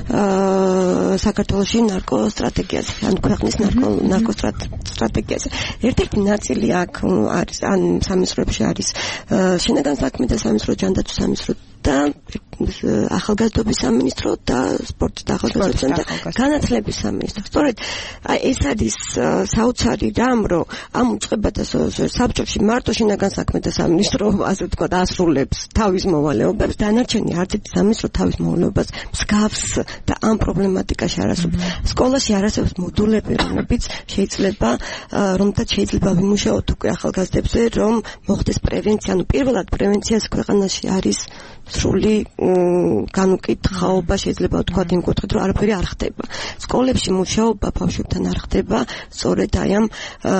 აა საქართველოში ნარკოსტრატეგიაზე, ან ქვეყნის ნარკო ნარკოსტრატეგიაზე. ერთ-ერთი ნაწილი აქ არის ან სამინისტროებში არის შინაგან საქმეთა სამინისტრო, ჯანდაცვის სამინისტრო და ახალგაზრდობის სამინისტრო და სპორტის და ახალგაზრდობის და განათლების სამინისტრო. სწორედ ეს არის საოცარი რამ, რომ ამ უწყებათა საბჭოში მარტო შინაგან საქმეთა სამინისტრო, ასე ვთქვათ, ასრულებს თავის მოვალეობებს, დანარჩენი არც ერთი სამინისტრო თავის მოვალეობას მსგავს და ამ პრობლემატიკაში არ ასრულებს. სკოლაში არ არსებობს მოდულები, რომლებიც შეიძლება რომთაც შეიძლება ვიმუშაოთ უკვე ახალგაზრდებზე, რომ მოხდეს პრევენცია. ანუ პირველად პრევენციას ქვეყანაში არის სრული განუკითხაობა, შეიძლება ვთქვათ იმ კუთხით, რომ არაფერი არ ხდება. სკოლებში მუშაობა ბავშვებთან არ ხდება, სწორედ აი ამ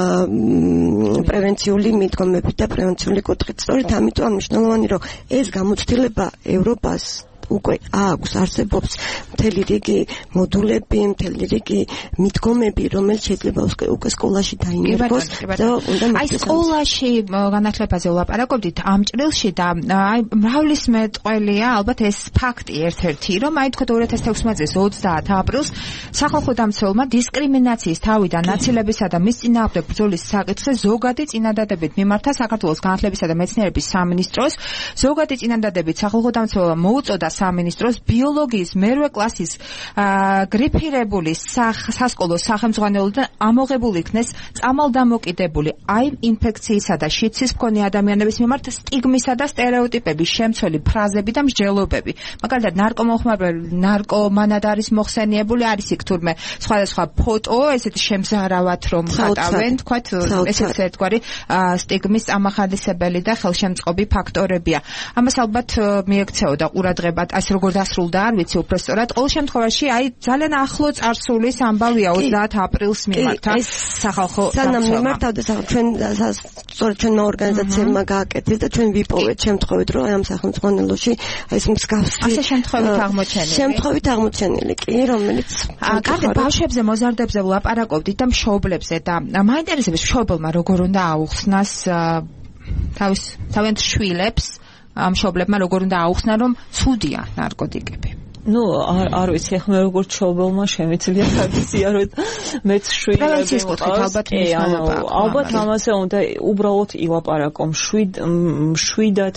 პრევენციული მიდგომებით და პრევენციული კუთხით. სწორედ ამიტომ მნიშვნელოვანი, რომ ეს გამოცდილება ევროპას უკვე აქვს, არსებობს მთელი რიგი მოდულები, მთელი რიგი მიდგომები, რომელიც შეიძლება უკვე სკოლაში დაინერგოს და უნდა აი სკოლაში განათლებაზე ვლაპარაკობდით ამ ჭრილში და აი მრავლის მეტყველია ალბათ ეს ფაქტი ერთ-ერთი, რომ აი თქვა ორი ათას თექვსმეტ წლის ოცდაათ აპრილს სახალხო დამცველმა დისკრიმინაციის თავიდან ნაცილებისა და მის წინააღმდეგ ბრძოლის საკითხზე ზოგადი წინადადებით მიმართა საქართველოს განათლებისა და მეცნიერების სამინისტროს. ზოგადი წინადადებით სახალხო დამცველმა მოუწოდა სამინისტროს ბიოლოგიის მერვე კლასის გრიფირებული სასკოლო სახელმძღვანელოდან ამოღებული იქნეს წამალდამოკიდებული აი ინფექციისა და შიდსის მქონე ადამიანების მიმართ სტიგმისა და სტერეოტიპების შემცველი ფრაზები და მსჯელობები. მაგალითად ნარკომოხმარებელი ნარკომანად არის მოხსენიებული, არის იქ თურმე სხვადასხვა ფოტო, ესეთი შემზარავად რომ ხატავენ, თქვათ ესეც ერთგვარი სტიგმის ამახალისებელი და ხელშემწყობი ფაქტორებია. ამას ალბათ მიექცეოდა ყურადღება ასე როგორ დასრულდა, არ ვიცი უბრალოდ. ყოველ შემთხვევაში, აი ძალიან ახლო წარსულის ამბავია ოცდაათ აპრილს მიმართა სახალხო სანამ მიმართავდა ჩვენ სწორედ ჩვენმა ორგანიზაციებმა გააკეთეს და ჩვენ ვიპოვეთ შემთხვევით, რომ აი ამ სახელმწიფოში ეს მსგავსი ასე შემთხვევით აღმოჩენილი. შემთხვევით აღმოჩენილი კი, რომელიც კარგი ბავშვებზე, მოზარდებზე ვლაპარაკობდით და მშობლებზე და მაინტერესებს მშობელმა როგორ უნდა აუხსნას თავის თავიანთ შვილებს ამ მშობლებმა როგორ უნდა აუხსნან, რომ ცუდია ნარკოტიკები. ну არ არ ვიცი ახლა მე როგორც შობელმა შემიძლია თავისია რომ მეც შვილები ალბათ მნიშვნელობა ალბათ ამაზე უნდა უბრალოდ ილაპარაკო შვიდ შვიდად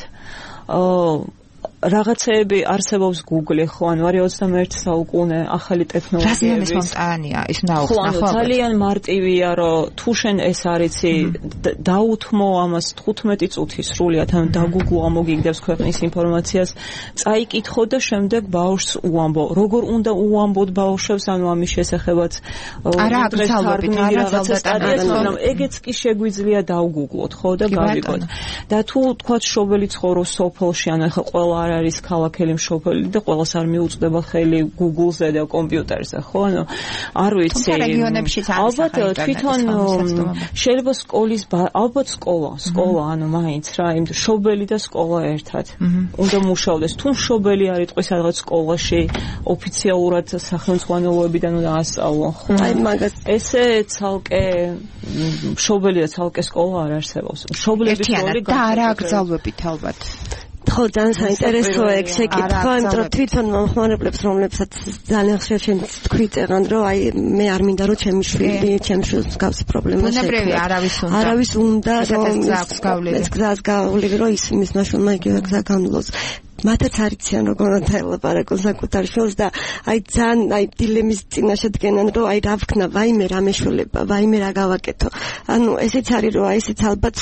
რაღაცეები არსებობს Google-ე, ხო, ანუ არის ოცდამეერთი საუკუნე, ახალი ტექნოლოგიები. რაზეც მომტანია, ის ნაუხსნა, ხო? ძალიან მარტივია, რომ თუ შენ ეს არიცი, დაუთმო ამას თხუთმეტი წუთი სრულიად, ან დაგუგლო ამოგიგდებს ქვეყნის ინფორმაციას, წაიკითხო და შემდეგ ბავშვს უამბო. როგორ უნდა უამბოთ ბავშვებს, ანუ ამის შესახებაც არა აკრძალვებით, არა ზალდატანად, მაგრამ ეგეც კი შეგვიძლია დავგუგლოთ, ხო, და გავიგოთ. და თუ თქვათ შობელი ცხოვრობს სოფელში, ანუ ახლა ყველა არ არის ქალაქელი მშობელი და ყველას არ მიუწვდება ხელი Google-ზე და კომპიუტერზე, ხო? ანუ არ ვიცი. ალბათ თვითონ შეიძლება სკოლის ალბათ სკოლა, სკოლა, ანუ მაინც რა, იმ მშობელი და სკოლა ერთად. უნდა მუშაობდეს. თუ მშობელი არ იყოს რაღაც სკოლაში, ოფიციალურად სახელმძღვანელოებიდან უნდა ასწავლონ, ხო? აი მაგას ესე ცალკე მშობელი და ცალკე სკოლა არ არსებობს. მშობლების როლი და არა აკრძალვებით ალბათ. ხო, ძალიან საინტერესოა ეგ შეკითხვა, იმიტომ რომ თვითონ მომხმარებლებს, რომლებსაც ძალიან ხშირად თქვით ეგან, რომ აი მე არ მინდა რომ ჩემი შვილი, ჩემს შვილს მსგავსი პრობლემა შეექმნა. არავის უნდა. არავის უნდა რომ ეს გზას გავლილი, რომ ის მის მაშულმა იგივე გზა განვლოს. მათაც არიციან როგორ უნდა ელაპარაკონ საკუთარ შვილს და აი ძალიან აი დილემის წინაშე დგენან რომ აი რა ვქნა, ვაიმე რა მეშველება, ვაიმე რა გავაკეთო. ანუ ესეც არის რომ აი ესეც ალბათ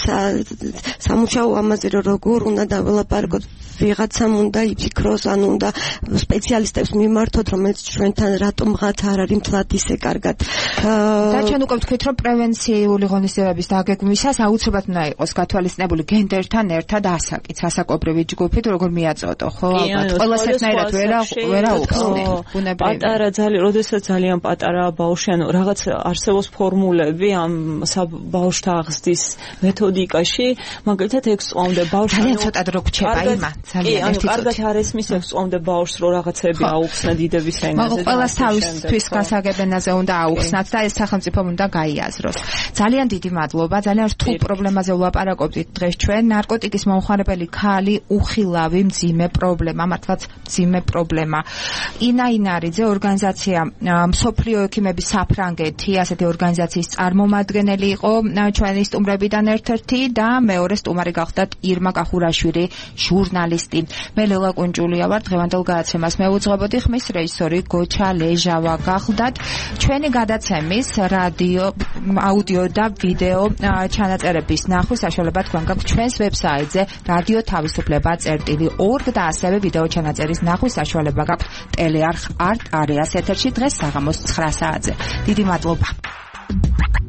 სამუშაო ამაზე რომ როგორ უნდა დაველაპარაკოთ, ვიღაცამ უნდა იფიქროს, ანუ უნდა სპეციალისტებს მიმართოთ, რომელიც ჩვენთან რატომღაც არ არის მთლად ისე კარგად. და ჩვენ უკვე ვთქვით რომ პრევენციული ღონისძიებების დაგეგმვისას აუცილებლად უნდა იყოს გათვალისწინებული გენდერთან ერთად ასაკიც, ასაკობრივი ჯგუფით როგორ მიაწოდო. ხო, ალბათ ყველას ერთნაირად ვერა ვერა უხსნი. ბუნებრივია. პატარა ძალიან, როდესაც ძალიან პატარა ბავშვი, ანუ რაღაც არსებობს ფორმულები ამ ბავშვთა აღზრდის მეთოდიკაში, მაგალითად ექვს წლამდე ბავშვი ძალიან ცოტა დრო გრჩება იმა, ძალიან ერთი წუთი. კარგად არ ესმის ექვს წლამდე ბავშვს რო რაღაცები აუხსნა დიდების ენაზე. მაგრამ ყველას თავისთვის გასაგებენაზე უნდა აუხსნათ და ეს სახელმწიფომ უნდა გაიაზროს. ძალიან დიდი მადლობა, ძალიან რთულ პრობლემაზე ვლაპარაკობთ დღეს ჩვენ. ნარკოტიკის მომხმარებელი ქალი, უხილავი, მძიმე მძიმე პრობლემა, მართლაც მძიმე პრობლემა. ინა ინარიძე, ორგანიზაცია მსოფლიო ექიმების საფრანგეთი, ასეთი ორგანიზაციის წარმომადგენელი იყო ჩვენი სტუმრებიდან ერთ-ერთი და მეორე სტუმარი გახდათ ირმა კახურაშვილი, ჟურნალისტი. მე ლელა კუნჭულია ვარ, დღევანდელ გადაცემას მეუძღვებოდი, ხმის რეჟისორი გოჩა ლეჟავა გახლდათ. ჩვენი გადაცემის რადიო, აუდიო და ვიდეო ჩანაწერების ნახვის საშუალება თქვენ გაქვთ ჩვენს ვებსაიტზე რადიო თავისუფლება წერტილი ორგ და ასევე ვიდეო ჩანაწერის ნახვის საშუალება გაქვთ ტელეარხ არტ არეას ეთერში დღეს საღამოს ცხრა საათზე. დიდი მადლობა.